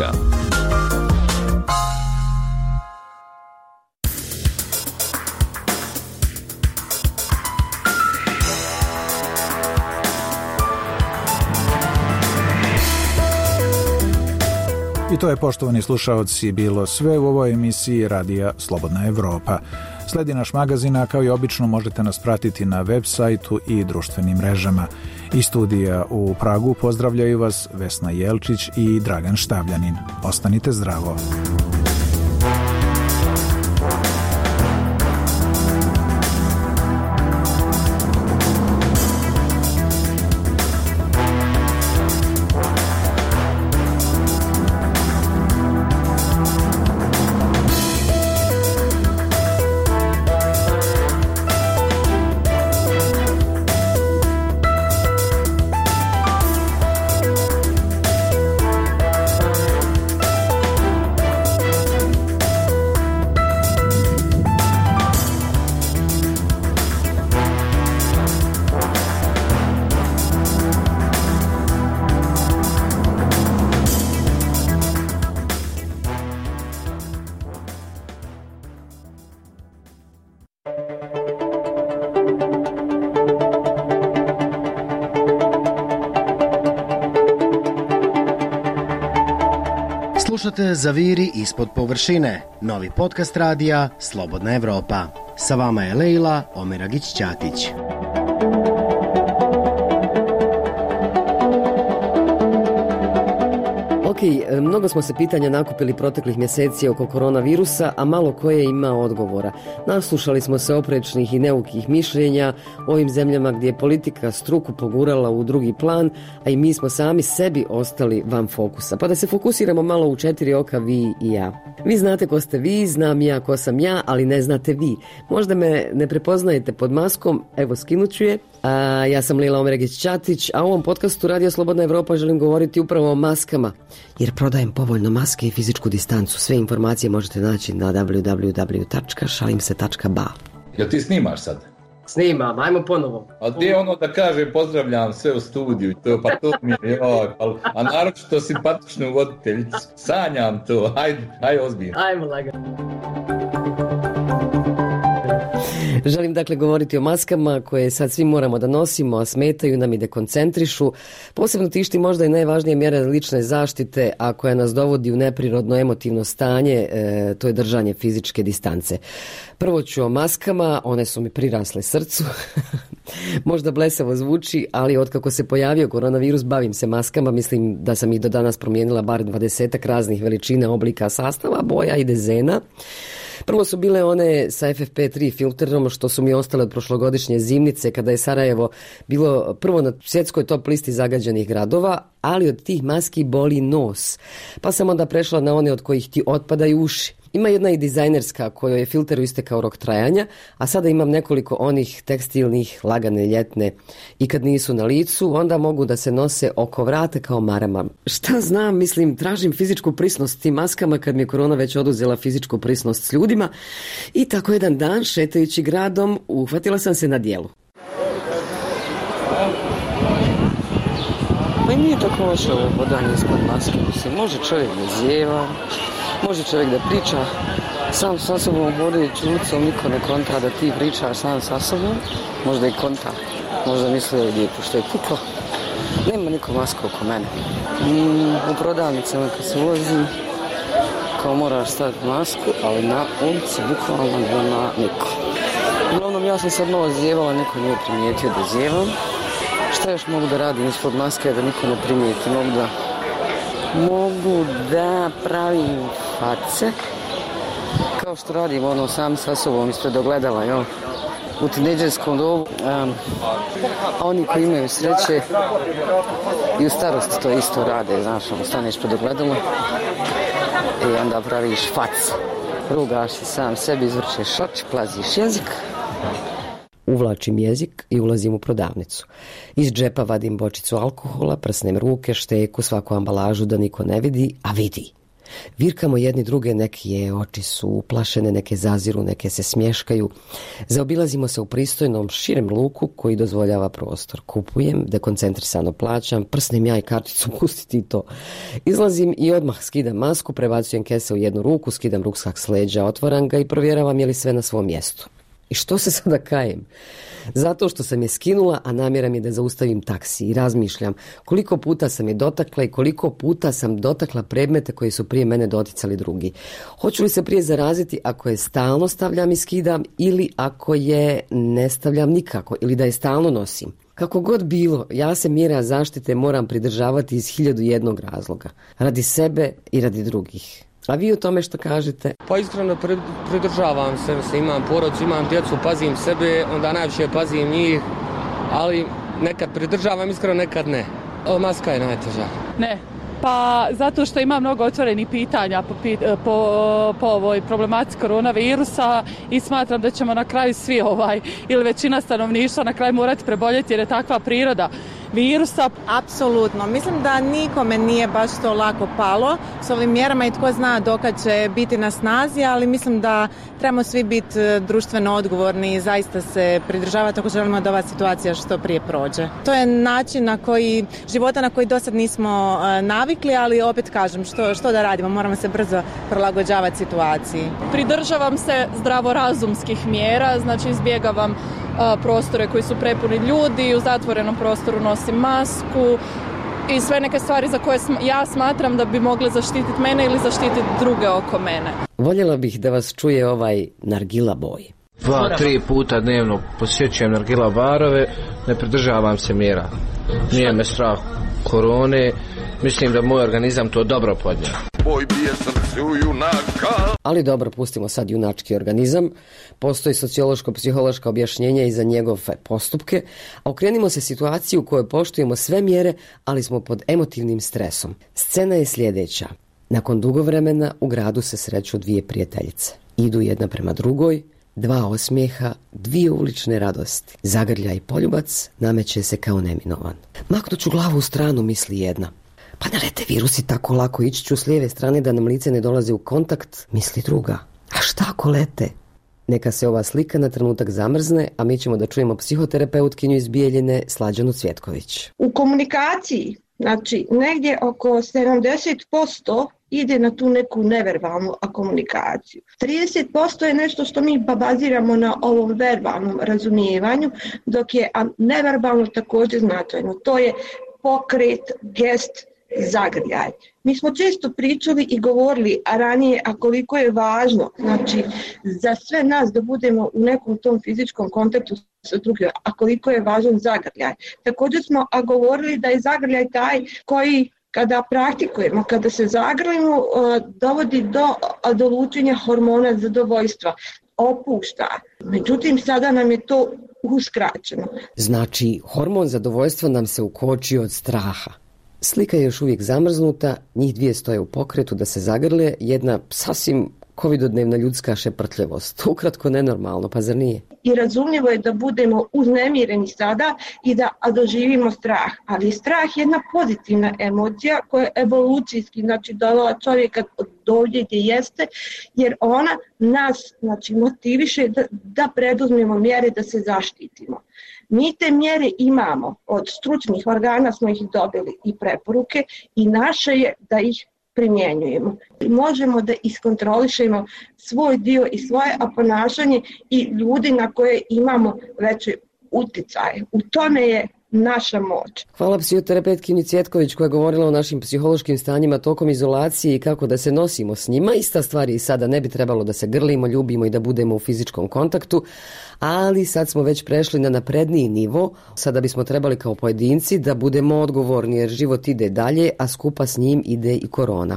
I to je, poštovani slušaoci, bilo sve u ovoj emisiji Radija Slobodna Evropa. Sledi naš magazin, a kao i obično možete nas pratiti na web sajtu i društvenim mrežama. Iz studija u Pragu pozdravljaju vas Vesna Jelčić i Dragan Štavljanin. Ostanite zdravo. Slušate Zaviri ispod površine, novi podcast radija Slobodna Evropa. Sa vama je Lejla Omeragić-Ćatić. Ok, mnogo smo se pitanja nakupili proteklih mjeseci oko koronavirusa, a malo koje ima odgovora. Naslušali smo se oprečnih i neukih mišljenja o ovim zemljama gdje je politika struku pogurala u drugi plan, a i mi smo sami sebi ostali van fokusa. Pa da se fokusiramo malo u četiri oka, vi i ja. Vi znate ko ste vi, znam ja ko sam ja, ali ne znate vi. Možda me ne prepoznajete pod maskom, evo skinuću je. A, ja sam Lejla Omeragić-Ćatić, a u ovom podcastu Radio Slobodna Evropa želim govoriti upravo o maskama, jer prodajem povoljno maske i fizičku distancu. Sve informacije možete naći na w w w tačka šalim se tačka b a. Jel ti snimaš sad? Snimam, ajmo ponovo. A gdje je ono da kaže pozdravljam sve u studiju, to, pa to mi je, joj, pa, a naročito simpatičnu voditeljicu, sanjam to, hajde, hajde ozbiljno. Ajmo lagano. Želim dakle govoriti o maskama koje sad svi moramo da nosimo, a smetaju nam i dekoncentrišu. Posebno tišti možda i najvažnije mjere lične zaštite, a koja nas dovodi u neprirodno emotivno stanje, e, to je držanje fizičke distance. Prvo ću o maskama, one su mi prirasle srcu. Možda blesavo zvuči, ali otkako se pojavio koronavirus bavim se maskama, mislim da sam ih do danas promijenila bar dvadesetak raznih veličina, oblika, sastava, boja i dezena. Prvo su bile one sa F F P tri filterom, što su mi ostale od prošlogodišnje zimnice, kada je Sarajevo bilo prvo na svjetskoj top listi zagađenih gradova, ali od tih maski boli nos. Pa sam onda prešla na one od kojih ti otpadaju uši. Ima jedna i dizajnerska kojoj je filteru istekao rok trajanja, a sada imam nekoliko onih tekstilnih, lagane, ljetne. I kad nisu na licu, onda mogu da se nose oko vrata kao marama. Šta znam, mislim, tražim fizičku prisnost tim maskama kad mi je korona već oduzela fizičku prisnost s ljudima. I tako jedan dan, šetajući gradom, uhvatila sam se na dijelu. Pa i nije tako loše ovo hodanje ispod maske. Mislim, može čovjek da zjeva, može čovjek da priča sam sa sobom hodajući ulicom, niko ne konta da ti pričaš sam sa sobom, možda i konta, možda misli ovdje pošto je puklo. Nema niko maska oko mene. Mm, u prodavnicama kad se ulazi, kao moraš staviti masku, ali na ulici bukvalno nema niko. Uglavnom ja sam sad malo zjevala, niko nije primijetio da zjevam. Šta još mogu da radim ispod maske da niko ne primijeti? Mogu da, mogu da pravim face, kao što radim ono sam sa sobom ispred ogledala, jo, u tinejdžerskom dobu. Um, a oni koji imaju sreće i u starosti to isto rade, znaš, ono, staneš pred ogledalo i onda praviš face. Rugaš se sam sebi, izvrćeš oči, plaziš jezik. Uvlačim jezik i ulazim u prodavnicu. Iz džepa vadim bočicu alkohola, prsnem ruke, šteku, svaku ambalažu da niko ne vidi, a vidi. Virkamo jedni druge, neke oči su uplašene, neke zaziru, neke se smješkaju. Zaobilazimo se u pristojnom, širem luku koji dozvoljava prostor. Kupujem, dekoncentrisano plaćam, prsnem ja i karticu, pustiti to. Izlazim i odmah skidam masku, prebacujem kese u jednu ruku, skidam ruksak s leđa, otvaram ga i provjeravam je li sve na svom mjestu. I što se sada kajem? Zato što sam je skinula, a namjera mi je da zaustavim taksi i razmišljam koliko puta sam je dotakla i koliko puta sam dotakla predmete koji su prije mene doticali drugi. Hoću li se prije zaraziti ako je stalno stavljam i skidam ili ako je ne stavljam nikako ili da je stalno nosim? Kako god bilo, ja se mjera zaštite moram pridržavati iz hiljadu jednog razloga. Radi sebe i radi drugih. A vi o tome što kažete? Pa iskreno pridržavam se, se imam porodicu, imam djecu, pazim sebe, onda najviše pazim njih, ali nekad pridržavam, iskreno nekad ne. O, maska je najteža. Ne, pa zato što ima mnogo otvorenih pitanja po, po, po ovoj problematici koronavirusa i smatram da ćemo na kraju svi ovaj, ili većina stanovništva na kraju morati preboljeti jer je takva priroda virusa. Apsolutno. Mislim da nikome nije baš to lako palo s ovim mjerama i tko zna dokad će biti na snazi, ali mislim da trebamo svi biti društveno odgovorni i zaista se pridržavati ako želimo da ova situacija što prije prođe. To je način na koji, života na koji do sad nismo navikli, ali opet kažem, što, što da radimo, moramo se brzo prilagođavati situaciji. Pridržavam se zdravorazumskih mjera, znači izbjegavam prostore koji su prepuni ljudi, u zatvorenom prostoru nosim masku, i sve neke stvari za koje ja smatram da bi mogle zaštititi mene ili zaštititi druge oko mene. Voljela bih da vas čuje ovaj nargila boj. Dva, tri puta dnevno posjećujem nargila barove, ne pridržavam se mjera. Nije me strah korone, mislim da moj organizam to dobro podnije. Boj bije srce u junaka. Ali dobro, pustimo sad junački organizam. Postoji sociološko-psihološko objašnjenje i za njegove postupke, a okrenimo se situaciji u kojoj poštujemo sve mjere, ali smo pod emotivnim stresom. Scena je sljedeća. Nakon dugo vremena u gradu se sreću dvije prijateljice. Idu jedna prema drugoj, dva osmijeha, dvije ulične radosti. Zagrljaj i poljubac nameće se kao neminovan. Maknut ću glavu u stranu, misli jedna. Pa ne lete virusi tako lako, ići ću s lijeve strane da nam lice ne dolaze u kontakt, misli druga. A šta ako lete? Neka se ova slika na trenutak zamrzne, a mi ćemo da čujemo psihoterapeutkinju iz Bijeljine, Slađanu Cvjetković. U komunikaciji, znači negdje oko sedamdeset posto ide na tu neku neverbalnu komunikaciju. trideset posto je nešto što mi baziramo na ovom verbalnom razumijevanju, dok je neverbalno također značajno. To je pokret, gest, zagrljaj. Mi smo često pričali i govorili, a ranije, a koliko je važno, znači, za sve nas da budemo u nekom tom fizičkom kontaktu sa drugim, a koliko je važan zagrljaj. Također smo a govorili da je zagrljaj taj koji kada praktikujemo, kada se zagrlimo, dovodi do, do lučenja hormona zadovoljstva, opušta. Međutim, sada nam je to uskraćeno. Znači, hormon zadovoljstva nam se ukočio od straha. Slika je još uvijek zamrznuta, njih dvije stoje u pokretu da se zagrle, jedna sasvim covidodnevna ljudska šeprtljivost. Ukratko nenormalno, pa zar nije? I razumljivo je da budemo uznemireni sada i da doživimo strah. Ali strah je jedna pozitivna emocija koja je evolucijski, znači dovela čovjeka do ovdje gdje jeste, jer ona nas, znači, motiviše da, da preduzmemo mjere da se zaštitimo. Mi te mjere imamo, od stručnih organa smo ih dobili i preporuke i naše je da ih primjenjujemo. Možemo da iskontrolišemo svoj dio i svoje ponašanje i ljudi na koje imamo veće uticaje. U tome je naša moć. Hvala psihoterapeutkinji Cvjetković koja je govorila o našim psihološkim stanjima tokom izolacije i kako da se nosimo s njima. Ista stvar i sada, ne bi trebalo da se grlimo, ljubimo i da budemo u fizičkom kontaktu, ali sad smo već prešli na napredniji nivo. Sada bismo trebali kao pojedinci da budemo odgovorni jer život ide dalje, a skupa s njim ide i korona.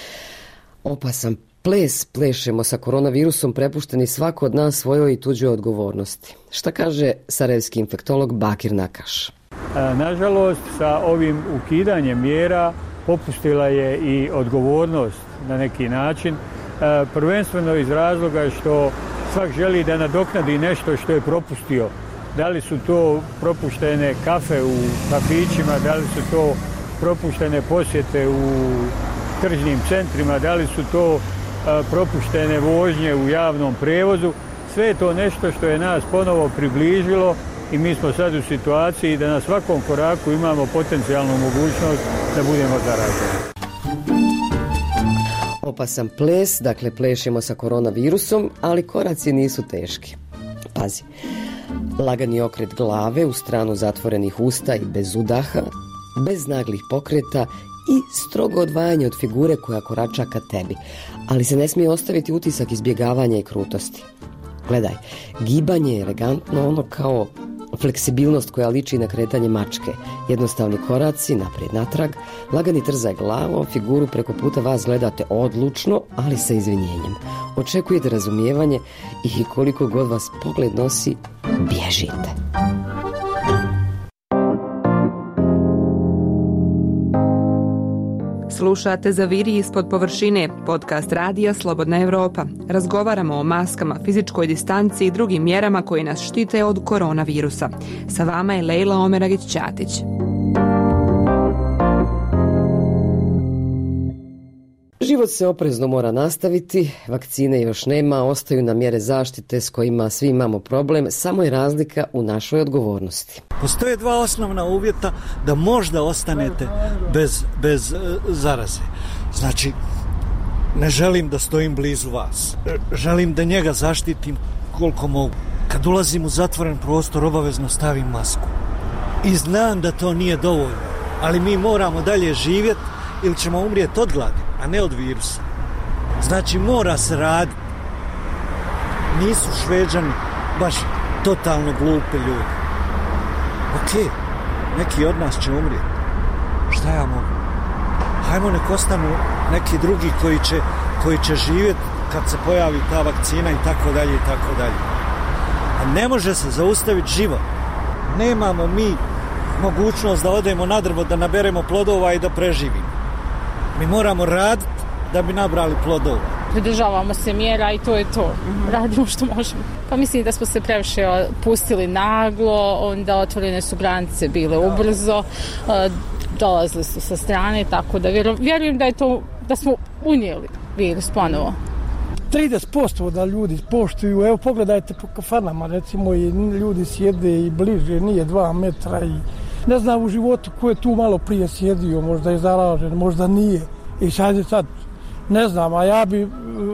Opasan ples plešemo sa koronavirusom, prepušteni svako od nas svojoj i tuđoj odgovornosti. Šta kaže sarajevski infektolog Bakir Nakaš? Nažalost, sa ovim ukidanjem mjera popustila je i odgovornost na neki način, prvenstveno iz razloga što svak želi da nadoknadi nešto što je propustio. Da li su to propuštene kafe u kafićima, da li su to propuštene posjete u tržnim centrima, da li su to propuštene vožnje u javnom prevozu. Sve je to nešto što je nas ponovo približilo i mi smo sad u situaciji da na svakom koraku imamo potencijalnu mogućnost da budemo zaraženi. Opasan ples, dakle plešemo sa koronavirusom, ali koraci nisu teški. Pazi, lagani okret glave u stranu zatvorenih usta i bez udaha, bez naglih pokreta i strogo odvajanje od figure koja korača ka tebi, ali se ne smije ostaviti utisak izbjegavanja i krutosti. Gledaj, gibanje je elegantno, ono kao fleksibilnost koja liči na kretanje mačke. Jednostavni koraci, naprijed natrag, lagani trzaj glavom, figuru preko puta vas gledate odlučno, ali sa izvinjenjem. Očekujete razumijevanje i koliko god vas pogled nosi, bježite. Slušate Zaviri ispod površine, podcast radija Slobodna Evropa. Razgovaramo o maskama, fizičkoj distanci i drugim mjerama koje nas štite od koronavirusa. Sa vama je Lejla Omeragić-Ćatić. Život se oprezno mora nastaviti, vakcine još nema, ostaju nam mjere zaštite s kojima svi imamo problem, samo je razlika u našoj odgovornosti. Postoje dva osnovna uvjeta da možda ostanete bez, bez uh, zaraze. Znači, ne želim da stojim blizu vas. Želim da njega zaštitim koliko mogu. Kad ulazim u zatvoren prostor, obavezno stavim masku. I znam da to nije dovoljno, ali mi moramo dalje živjeti ili ćemo umrijeti od gladi, a ne od virusa. Znači mora se raditi. Nisu Šveđani baš totalno glupi ljudi. Ok, neki od nas će umrijeti. Šta ja mogu? Hajmo nek ostanu neki drugi koji će, koji će živjeti kad se pojavi ta vakcina i tako dalje i tako dalje. A ne može se zaustaviti život. Nemamo mi mogućnost da odemo na drvo, da naberemo plodova i da preživimo. Mi moramo raditi da bi nabrali plodova. Pridržavamo se mjera i to je to. Mm-hmm. Radimo što možemo. Pa mislim da smo se previše pustili naglo, onda otvorene su granice bile ubrzo, dolazili su sa strane, tako da vjerujem da je to, da smo unijeli virus ponovo. trideset posto da ljudi poštuju, evo pogledajte po kafanama, recimo i ljudi sjede i bliže, nije dva metra i ne znam u životu ko je tu malo prije sjedio, možda je zaražen, možda nije. I sad je sad, ne znam, a ja bi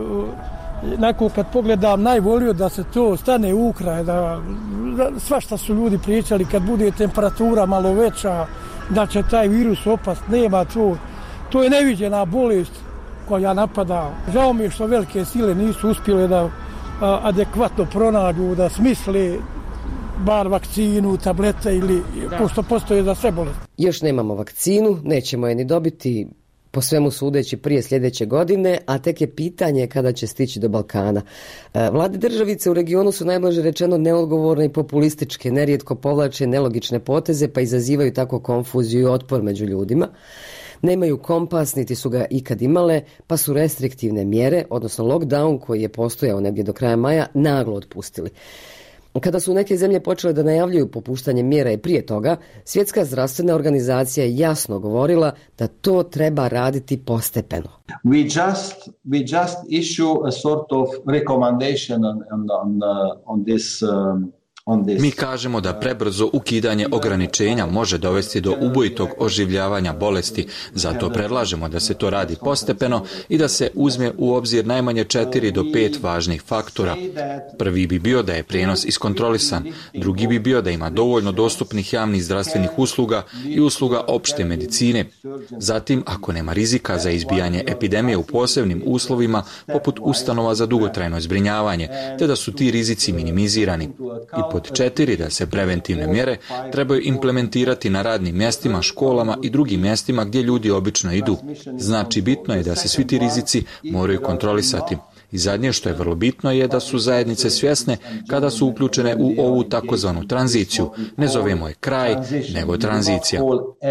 neko kad pogledam najvolio da se to stane u kraj, da, da svašta su ljudi pričali kad bude temperatura malo veća, da će taj virus opast, nema to, to je neviđena bolest koja napada. Žao mi je što velike sile nisu uspjele da a, adekvatno pronađu, da smisle bar vakcinu, tablete ili pošto postoje za sve bolesti. Još nemamo vakcinu, nećemo je ni dobiti po svemu sudeći prije sljedeće godine, a tek je pitanje kada će stići do Balkana. Vlade državice u regionu su najblaže rečeno neodgovorne i populističke, nerijetko povlače nelogične poteze pa izazivaju tako konfuziju i otpor među ljudima. Nemaju kompas, niti su ga ikad imale, pa su restriktivne mjere, odnosno lockdown koji je postojao negdje do kraja maja, naglo otpustili. Kada su neke zemlje počele da najavljuju popuštanje mjera i prije toga, Svjetska zdravstvena organizacija je jasno govorila da to treba raditi postepeno. We just we just issue a sort of recommendation on on on, on this um, Mi kažemo da prebrzo ukidanje ograničenja može dovesti do ubojitog oživljavanja bolesti, zato predlažemo da se to radi postepeno i da se uzme u obzir najmanje četiri do pet važnih faktora. Prvi bi bio da je prijenos iskontrolisan, drugi bi bio da ima dovoljno dostupnih javnih zdravstvenih usluga i usluga opšte medicine. Zatim, ako nema rizika za izbijanje epidemije u posebnim uslovima, poput ustanova za dugotrajno zbrinjavanje, te da su ti rizici minimizirani. I pod četiri, da se preventivne mjere trebaju implementirati na radnim mjestima, školama i drugim mjestima gdje ljudi obično idu. Znači, bitno je da se svi ti rizici moraju kontrolisati. I zadnje što je vrlo bitno je da su zajednice svjesne kada su uključene u ovu takozvanu tranziciju. Ne zovemo je kraj, nego tranzicija.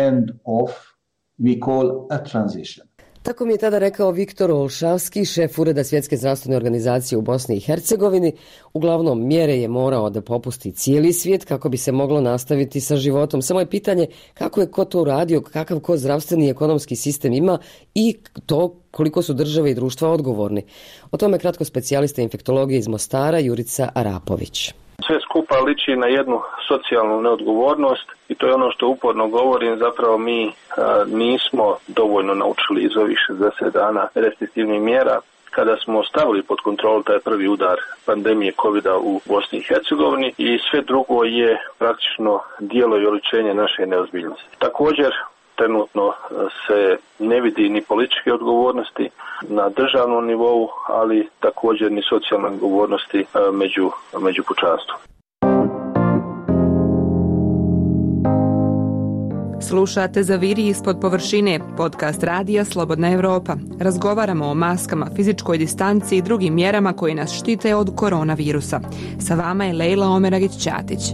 Tako mi je tada rekao Viktor Olšavski, šef Ureda Svjetske zdravstvene organizacije u Bosni i Hercegovini. Uglavnom, mjere je morao da popusti cijeli svijet kako bi se moglo nastaviti sa životom. Samo je pitanje kako je ko to uradio, kakav ko zdravstveni i ekonomski sistem ima i to koliko su države i društva odgovorni. O tome kratko specijalista infektologije iz Mostara Jurica Arapović. Sve skupa liči na jednu socijalnu neodgovornost i to je ono što uporno govorim, zapravo mi a, nismo dovoljno naučili iz ovih šezdeset dana restriktivnih mjera. Kada smo stavili pod kontrolu taj prvi udar pandemije kovida u Bosni i Hercegovini i sve drugo je praktično dijelo i oličenje naše neozbiljnosti. Također, trenutno se ne vidi ni političke odgovornosti na državnom nivou, ali također ni socijalne odgovornosti među, među pučanstvom. Slušate Zaviri ispod površine, podcast radija Slobodna Evropa. Razgovaramo o maskama, fizičkoj distanci i drugim mjerama koje nas štite od koronavirusa. Sa vama je Lejla Omeragić-Ćatić.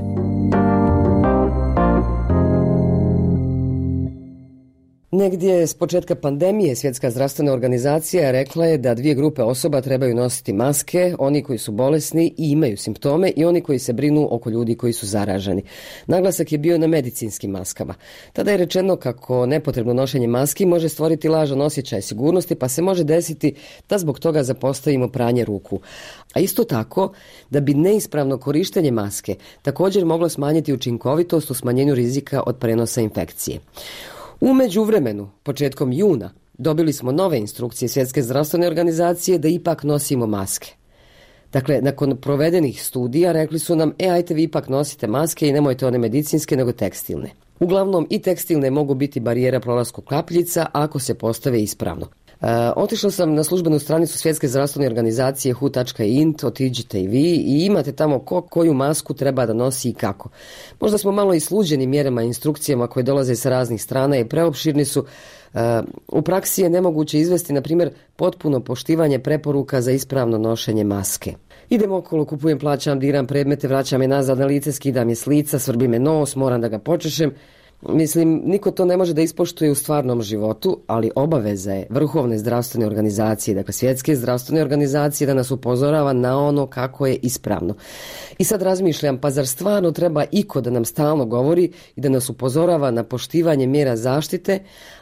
Negdje s početka pandemije Svjetska zdravstvena organizacija rekla je da dvije grupe osoba trebaju nositi maske, oni koji su bolesni i imaju simptome i oni koji se brinu oko ljudi koji su zaraženi. Naglasak je bio na medicinskim maskama. Tada je rečeno kako nepotrebno nošenje maski može stvoriti lažan osjećaj sigurnosti, pa se može desiti da zbog toga zapostavimo pranje ruku. A isto tako da bi neispravno korištenje maske također moglo smanjiti učinkovitost u smanjenju rizika od prenosa infekcije. U međuvremenu, početkom juna, dobili smo nove instrukcije Svjetske zdravstvene organizacije da ipak nosimo maske. Dakle, nakon provedenih studija rekli su nam, e, ajte vi ipak nosite maske i nemojte one medicinske nego tekstilne. Uglavnom i tekstilne mogu biti barijera prolasku kapljica ako se postave ispravno. E, otišla sam na službenu stranicu Svjetske zdravstvene organizacije hu tačka int, otiđite i vi i imate tamo ko koju masku treba da nosi i kako. Možda smo malo i sluđeni mjerama i instrukcijama koje dolaze sa raznih strana i preopširni su. E, u praksi je nemoguće izvesti, na primjer, potpuno poštivanje preporuka za ispravno nošenje maske. Idem okolo, kupujem, plaćam, diram predmete, vraćam je nazad na lice, skidam je s lica, svrbi me nos, moram da ga počešem. Mislim, niko to ne može da ispoštuje u stvarnom životu, ali obaveza je Vrhovne zdravstvene organizacije, dakle Svjetske zdravstvene organizacije, da nas upozorava na ono kako je ispravno. I sad razmišljam, pa zar stvarno treba iko da nam stalno govori i da nas upozorava na poštivanje mjera zaštite,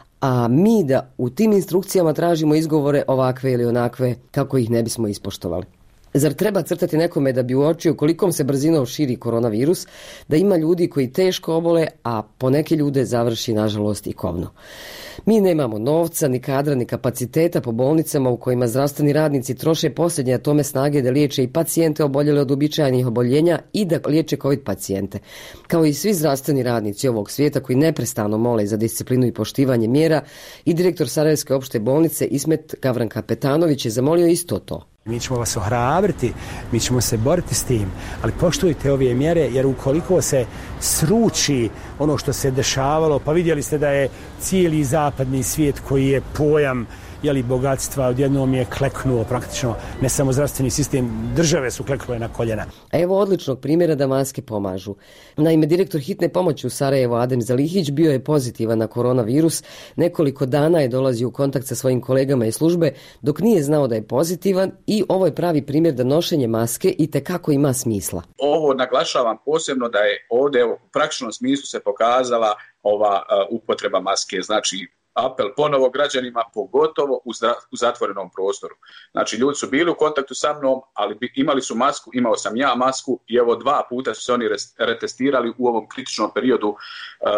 a mi da u tim instrukcijama tražimo izgovore ovakve ili onakve kako ih ne bismo ispoštovali? Zar treba crtati nekome da bi uočio kolikom se brzinom širi koronavirus, da ima ljudi koji teško obole, a po neke ljude završi nažalost i kobno? Mi nemamo novca, ni kadra, ni kapaciteta po bolnicama u kojima zdravstveni radnici troše posljednje atome snage da liječe i pacijente oboljele od uobičajenih oboljenja i da liječe COVID pacijente. Kao i svi zdravstveni radnici ovog svijeta koji neprestano mole za disciplinu i poštivanje mjera, i direktor Sarajevske opšte bolnice Ismet Gavran Kapetanović je zamolio isto to. Mi ćemo vas ohrabriti, mi ćemo se boriti s tim, ali poštujte ove mjere, jer ukoliko se sruči ono što se dešavalo, pa vidjeli ste da je cijeli zapadni svijet koji je pojam jeli, bogatstva, odjednom je kleknuo praktično, ne samo zdravstveni sistem, države su kleknule na koljena. Evo odličnog primjera da maske pomažu. Naime, direktor hitne pomoći u Sarajevo Adem Zalihić bio je pozitivan na koronavirus, nekoliko dana je dolazio u kontakt sa svojim kolegama iz službe dok nije znao da je pozitivan i ovo je pravi primjer da nošenje maske itekako ima smisla. Ovo naglašavam posebno da je ovdje u praktičnom smislu se pokazala ova uh, upotreba maske, znači apel ponovo građanima, pogotovo u, zdra, u zatvorenom prostoru. Znači, ljudi su bili u kontaktu sa mnom, ali bi, imali su masku, imao sam ja masku i evo dva puta su se oni retestirali u ovom kritičnom periodu uh,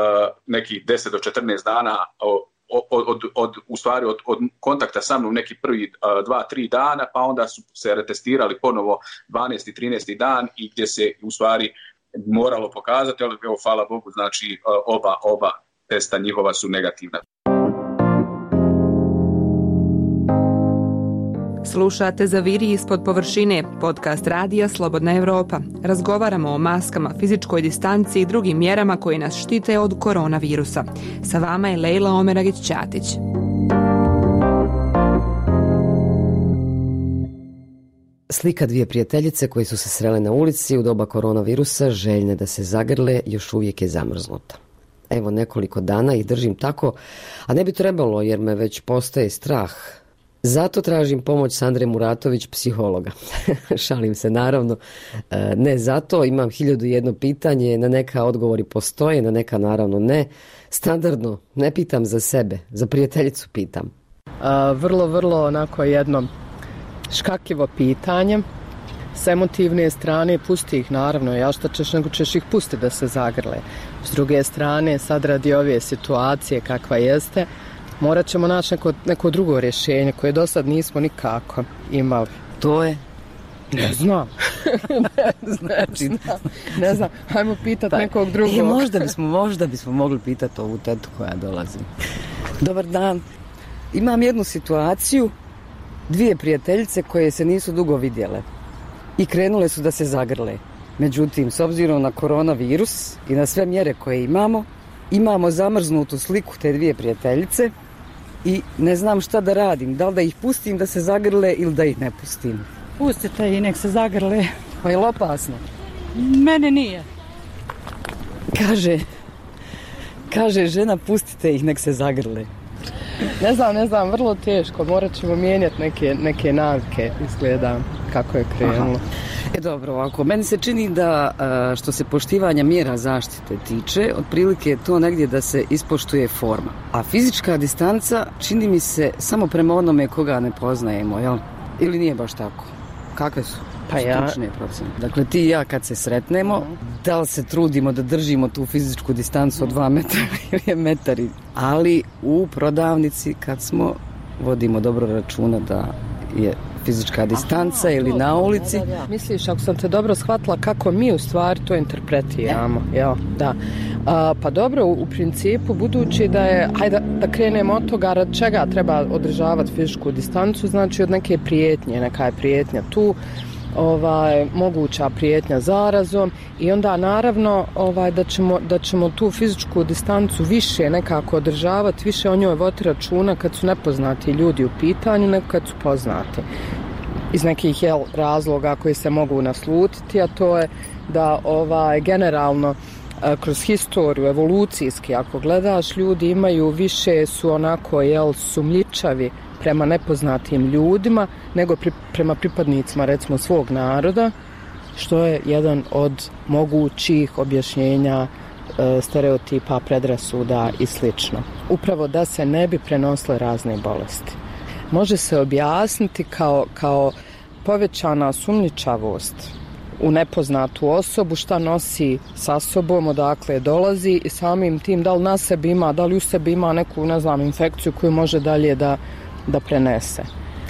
nekih deset do četrnaest dana od, od, od, od, u stvari od, od kontakta sa mnom neki prvi uh, dva, tri dana, pa onda su se retestirali ponovo dvanaesti, trinaesti dan i gdje se u stvari moralo pokazati, ali evo, hvala Bogu, znači uh, oba, oba testa njihova su negativna. Slušate Zaviri ispod površine, podcast radija Slobodna Evropa. Razgovaramo o maskama, fizičkoj distanci i drugim mjerama koje nas štite od koronavirusa. Sa vama je Lejla Omeragić-Ćatić. Slika dvije prijateljice koje su se srele na ulici u doba koronavirusa, željne da se zagrle, još uvijek je zamrznuta. Evo nekoliko dana ih držim tako, a ne bi trebalo jer me već postaje strah. Zato tražim pomoć Sandre Muratović, psihologa. Šalim se naravno. Ne zato, imam hiljadu jedno pitanje, na neka odgovori postoje, na neka naravno ne. Standardno, ne pitam za sebe, za prijateljicu pitam. A, vrlo, vrlo onako jedno škakljivo pitanje. S emotivne strane pusti ih naravno, ja šta ćeš, nego ćeš ih pustiti da se zagrle. S druge strane, sad radi ove situacije kakva jeste, morat ćemo naći neko, neko drugo rješenje koje do sad nismo nikako imali. To je? Ne znam. ne, znači, ne znam. Ne znam. Hajmo pitati pa, nekog drugog. E, možda bismo, možda bismo mogli pitati ovu tetu koja dolazi. Dobar dan. Imam jednu situaciju, dvije prijateljice koje se nisu dugo vidjele i krenule su da se zagrle. Međutim, s obzirom na koronavirus i na sve mjere koje imamo, imamo zamrznutu sliku te dvije prijateljice i ne znam šta da radim. Da li da ih pustim da se zagrle ili da ih ne pustim? Pustite i nek se zagrle. Pa je li opasno? Mene nije. Kaže, kaže žena, pustite ih nek se zagrle. Ne znam, ne znam, vrlo teško. Morat ćemo mijenjati neke, neke navike, izgleda kako je krenulo. Aha. E dobro, ovako, meni se čini da što se poštivanja mjera zaštite tiče, otprilike je to negdje da se ispoštuje forma. A fizička distanca čini mi se samo prema onome koga ne poznajemo, jel? Ili nije baš tako? Kakve su pa ja... stručne procene? Dakle, ti i ja kad se sretnemo, da li se trudimo da držimo tu fizičku distancu od dva metra ili je metari? Ali u prodavnici kad smo, vodimo dobro računa da je fizička distanca. Aha, ili to, na ulici. Da, da, da. Misliš, ako sam te dobro shvatila, kako mi u stvari to interpretiramo. Ja, da. A, pa dobro, u, u principu, budući da je, hajde da krenemo od toga rad čega treba održavati fizičku distancu, znači od neke prijetnje, neka je prijetnja tu, ovaj, moguća prijetnja zarazom i onda naravno ovaj, da, ćemo, da ćemo tu fizičku distancu više nekako održavati, više o njoj voditi računa kad su nepoznati ljudi u pitanju nego kad su poznati. Iz nekih jel, razloga koji se mogu naslutiti, a to je da ovaj, generalno kroz historiju, evolucijski, ako gledaš, ljudi imaju više su onako jel, sumnjičavi prema nepoznatim ljudima nego pri, prema pripadnicima recimo svog naroda, što je jedan od mogućih objašnjenja e, stereotipa, predrasuda i slično. Upravo da se ne bi prenosile razne bolesti. Može se objasniti kao, kao povećana sumnjičavost u nepoznatu osobu, šta nosi sa sobom, odakle dolazi i samim tim da li na sebi ima, da li u sebi ima neku, ne znam, infekciju koju može dalje da, da prenese.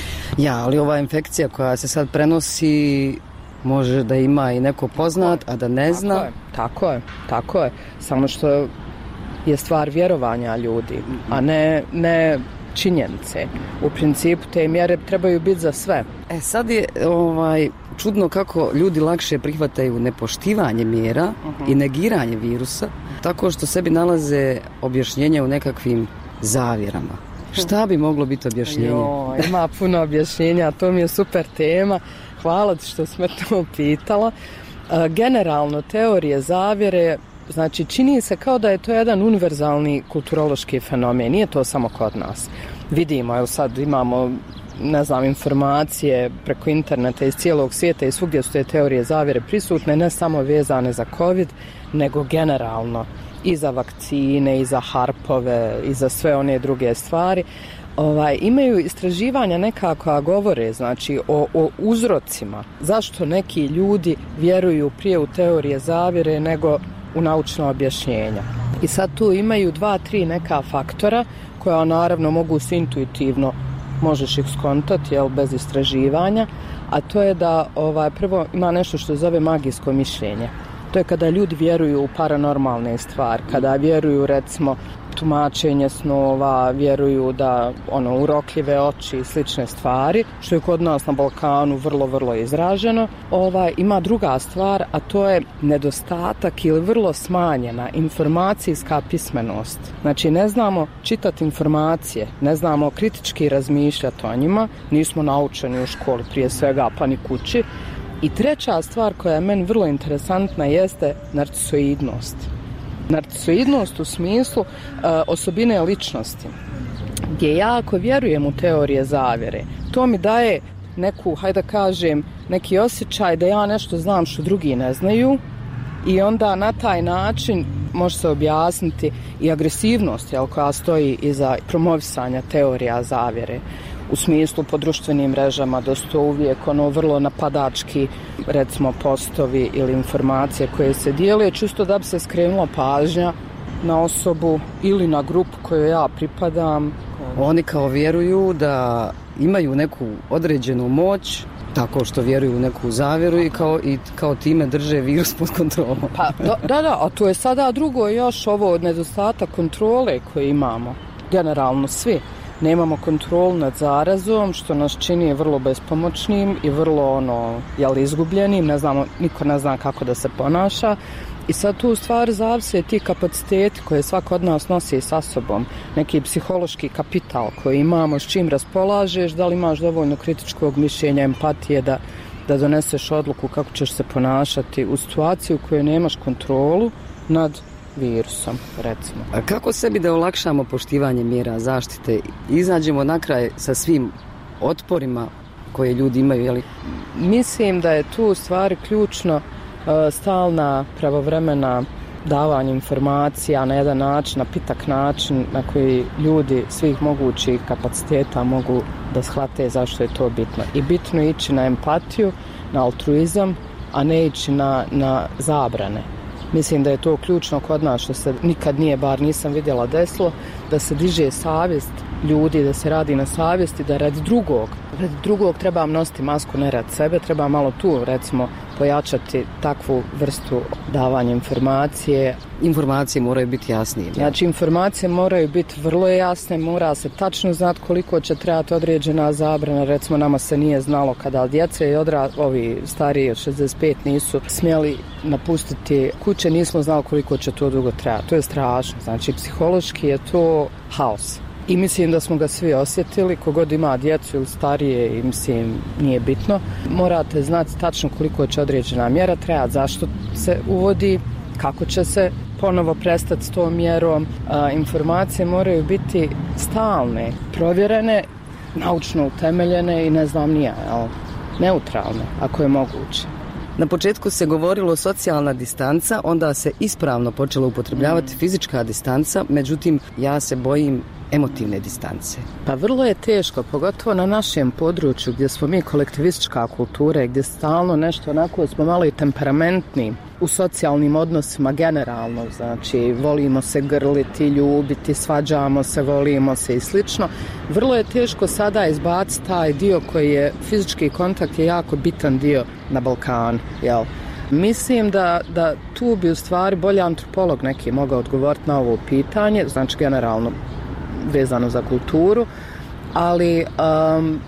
Ja, ali ova infekcija koja se sad prenosi može da ima i neko poznat, a da ne zna. Tako je, tako je, tako je. Samo što je stvar vjerovanja ljudi, a ne, ne činjenice. U principu te mjere trebaju biti za sve. E sad je ovaj, čudno kako ljudi lakše prihvataju nepoštivanje mjera uh-huh. i negiranje virusa, tako što sebi nalaze objašnjenja u nekakvim zavjerama. Šta bi moglo biti objašnjenje? Jo, ima puno objašnjenja, to mi je super tema. Hvala ti što si me to pitala. Generalno, teorije zavjere, znači čini se kao da je to jedan univerzalni kulturološki fenomen. Nije to samo kod nas. Vidimo, evo sad imamo, ne znam, informacije preko interneta iz cijelog svijeta i svugdje su te teorije zavjere prisutne, ne samo vezane za COVID, nego generalno i za vakcine, i za harpove, i za sve one druge stvari. Ovaj, imaju istraživanja nekako govore, znači, o, o uzrocima. Zašto neki ljudi vjeruju prije u teorije zavjere nego u naučna objašnjenja. I sad tu imaju dva, tri neka faktora koja naravno mogu se intuitivno, možeš ih skontati, jel, bez istraživanja, a to je da ovaj, prvo ima nešto što zove magijsko mišljenje. To je kada ljudi vjeruju u paranormalne stvari, kada vjeruju recimo tumačenje snova, vjeruju da ono urokljive oči i slične stvari, što je kod nas na Balkanu vrlo, vrlo izraženo. Ova, ima druga stvar, a to je nedostatak ili vrlo smanjena informacijska pismenost. Znači ne znamo čitati informacije, ne znamo kritički razmišljati o njima, nismo naučeni u školi prije svega, pa ni kući. I treća stvar koja je meni vrlo interesantna jeste narcisoidnost. Narcisoidnost u smislu uh, osobine ličnosti, gdje ja ako vjerujem u teorije zavjere, to mi daje neku, hajde da kažem, neki osjećaj da ja nešto znam što drugi ne znaju i onda na taj način može se objasniti i agresivnost, jel, koja stoji iza promovisanja teorija zavjere. U smislu po društvenim mrežama da su to uvijek ono vrlo napadački recimo postovi ili informacije koje se dijele čisto da bi se skrenula pažnja na osobu ili na grupu kojoj ja pripadam. Oni kao vjeruju da imaju neku određenu moć tako što vjeruju u neku zavjeru i kao, i kao time drže virus pod kontrolom. Pa, da, da, da, a to je sada drugo još ovo od nedostatak kontrole koje imamo. Generalno svi. Nemamo kontrolu nad zarazom, što nas čini vrlo bespomoćnim i vrlo ono, jel, izgubljenim, ne znamo, niko ne zna kako da se ponaša. I sad tu u stvari zavise ti kapaciteti koje svako od nas nosi sa sobom, neki psihološki kapital koji imamo, s čim raspolažeš, da li imaš dovoljno kritičkog mišljenja, empatije da, da doneseš odluku kako ćeš se ponašati u situaciji u kojoj nemaš kontrolu nad virusom, recimo. A kako sebi da olakšamo poštivanje mjera zaštite? Izađemo na kraj sa svim otporima koje ljudi imaju, jeli? Mislim da je tu u stvari ključno uh, stalna pravovremena davanje informacija na jedan način, na pitak način na koji ljudi svih mogućih kapaciteta mogu da shvate zašto je to bitno. I bitno je ići na empatiju, na altruizam, a ne ići na, na zabrane. Mislim da je to ključno kod nas što se nikad nije, bar nisam vidjela desilo, da se diže savjest ljudi, da se radi na savjesti, da radi drugog. Radi drugog treba nositi masku, ne radi sebe, treba malo tu recimo pojačati takvu vrstu davanja informacije. Informacije moraju biti jasnije. Znači, informacije moraju biti vrlo jasne, mora se tačno znati koliko će trebati određena zabrana. Recimo, nama se nije znalo kada djece i odra, ovi stariji od šezdeset pet nisu smjeli napustiti kuće, nismo znali koliko će to dugo trebati. To je strašno. Znači, psihološki je to haos. I mislim da smo ga svi osjetili, kogod ima djecu ili starije, i mislim, nije bitno. Morate znati tačno koliko će određena mjera trebati, zašto se uvodi, kako će se ponovo prestati s tom mjerom. A, informacije moraju biti stalne, provjerene, naučno utemeljene i ne znam nija, jel, neutralne, ako je moguće. Na početku se govorilo socijalna distanca, onda se ispravno počelo upotrebljavati fizička distanca, međutim, ja se bojim emotivne distance. Pa vrlo je teško, pogotovo na našem području gdje smo mi kolektivistička kultura i gdje stalno nešto onako smo malo i temperamentni u socijalnim odnosima generalno, znači volimo se grliti, ljubiti, svađamo se, volimo se i slično. Vrlo je teško sada izbaciti taj dio koji je fizički kontakt je jako bitan dio na Balkanu, jel? Mislim da, da tu bi u stvari bolji antropolog neki mogao odgovoriti na ovo pitanje, znači generalno vezano za kulturu, ali um,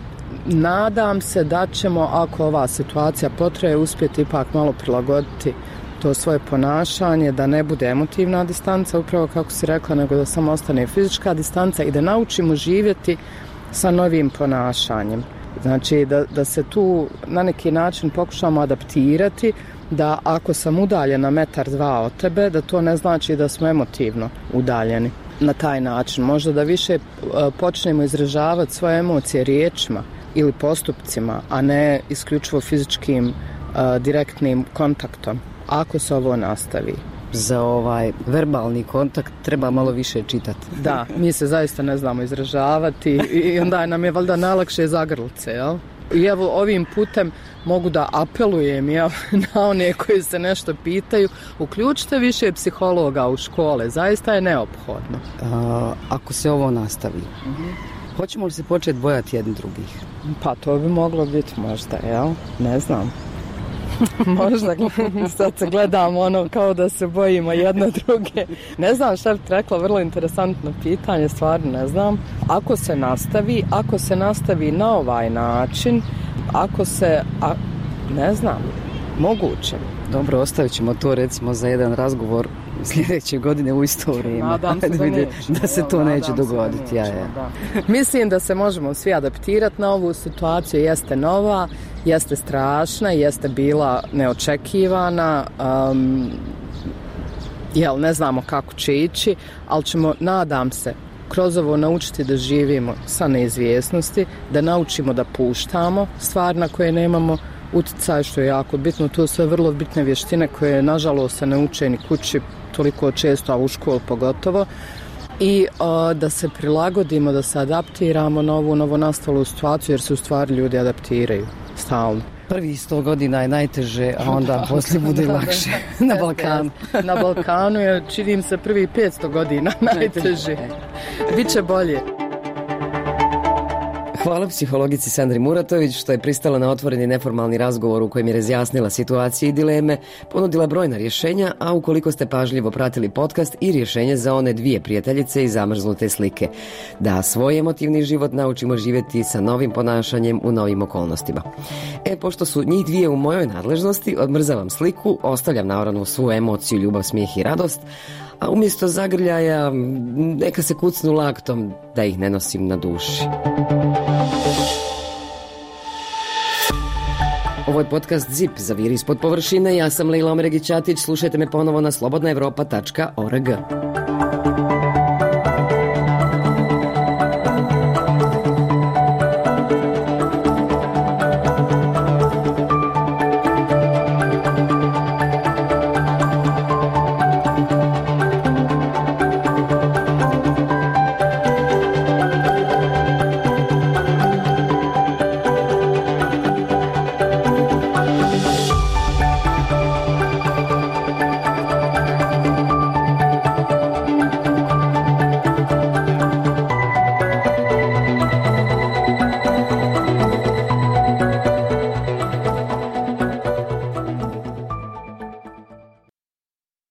nadam se da ćemo, ako ova situacija potraje, uspjeti ipak malo prilagoditi to svoje ponašanje, da ne bude emotivna distanca, upravo kako si rekla, nego da samo ostane fizička distanca i da naučimo živjeti sa novim ponašanjem. Znači da, da se tu na neki način pokušamo adaptirati, da ako sam udaljena metar dva od tebe, da to ne znači da smo emotivno udaljeni. Na taj način, možda da više počnemo izražavati svoje emocije riječima ili postupcima, a ne isključivo fizičkim direktnim kontaktom, ako se ovo nastavi. Za ovaj verbalni kontakt treba malo više čitati. Da, mi se zaista ne znamo izražavati i onda nam je valjda najlakše zagrlice, jel? I evo ovim putem mogu da apelujem, jel, na one koji se nešto pitaju, uključite više psihologa u škole, zaista je neophodno. A, ako se ovo nastavi, uh-huh. hoćemo li se početi bojati jedni drugih? Pa to bi moglo biti možda, jel? Ne znam. Možda sad se gledamo ono kao da se bojimo jedno druge. Ne znam šta bih rekla, vrlo interesantno pitanje, stvarno ne znam. Ako se nastavi, ako se nastavi na ovaj način, ako se, a, ne znam, moguće. Dobro, ostavit ćemo to recimo za jedan razgovor sljedeće godine u isto vrijeme. Nadam se da neće. Da se to neće dogoditi. Ja, ja. Da. Mislim da se možemo svi adaptirati na ovu situaciju. Jeste nova, jeste strašna, jeste bila neočekivana. Um, jel, ne znamo kako će ići, ali ćemo, nadam se, kroz ovo naučiti da živimo sa neizvjesnosti, da naučimo da puštamo stvar na koje nemamo utjecaj, što je jako bitno. To su sve vrlo bitne vještine koje nažalost se ne uče ni kući toliko često, a u školu pogotovo. I o, da se prilagodimo, da se adaptiramo na ovu novonastalu situaciju, jer se u stvari ljudi adaptiraju stalno. Prvi sto godina je najteže, a onda poslije bude lakše na Balkanu. Na Balkanu je, činim se, prvi petsto godina najteže. Biće bolje. Hvala psihologici Sandri Muratović što je pristala na otvoreni neformalni razgovor u kojem je razjasnila situacije i dileme, ponudila brojna rješenja, a ukoliko ste pažljivo pratili podcast, i rješenje za one dvije prijateljice i zamrznute slike. Da svoj emotivni život naučimo živjeti sa novim ponašanjem u novim okolnostima. E, pošto su njih dvije u mojoj nadležnosti, odmrzavam sliku, ostavljam naravno svu emociju, ljubav, smijeh i radost, a umjesto zagrljaja neka se kucnu laktom da ih ne nosim na duši. Ovo je podcast Zip, zaviri ispod površine. Ja sam Lejla Omeregić-Ćatić, slušajte me ponovo na slobodna evropa tačka org.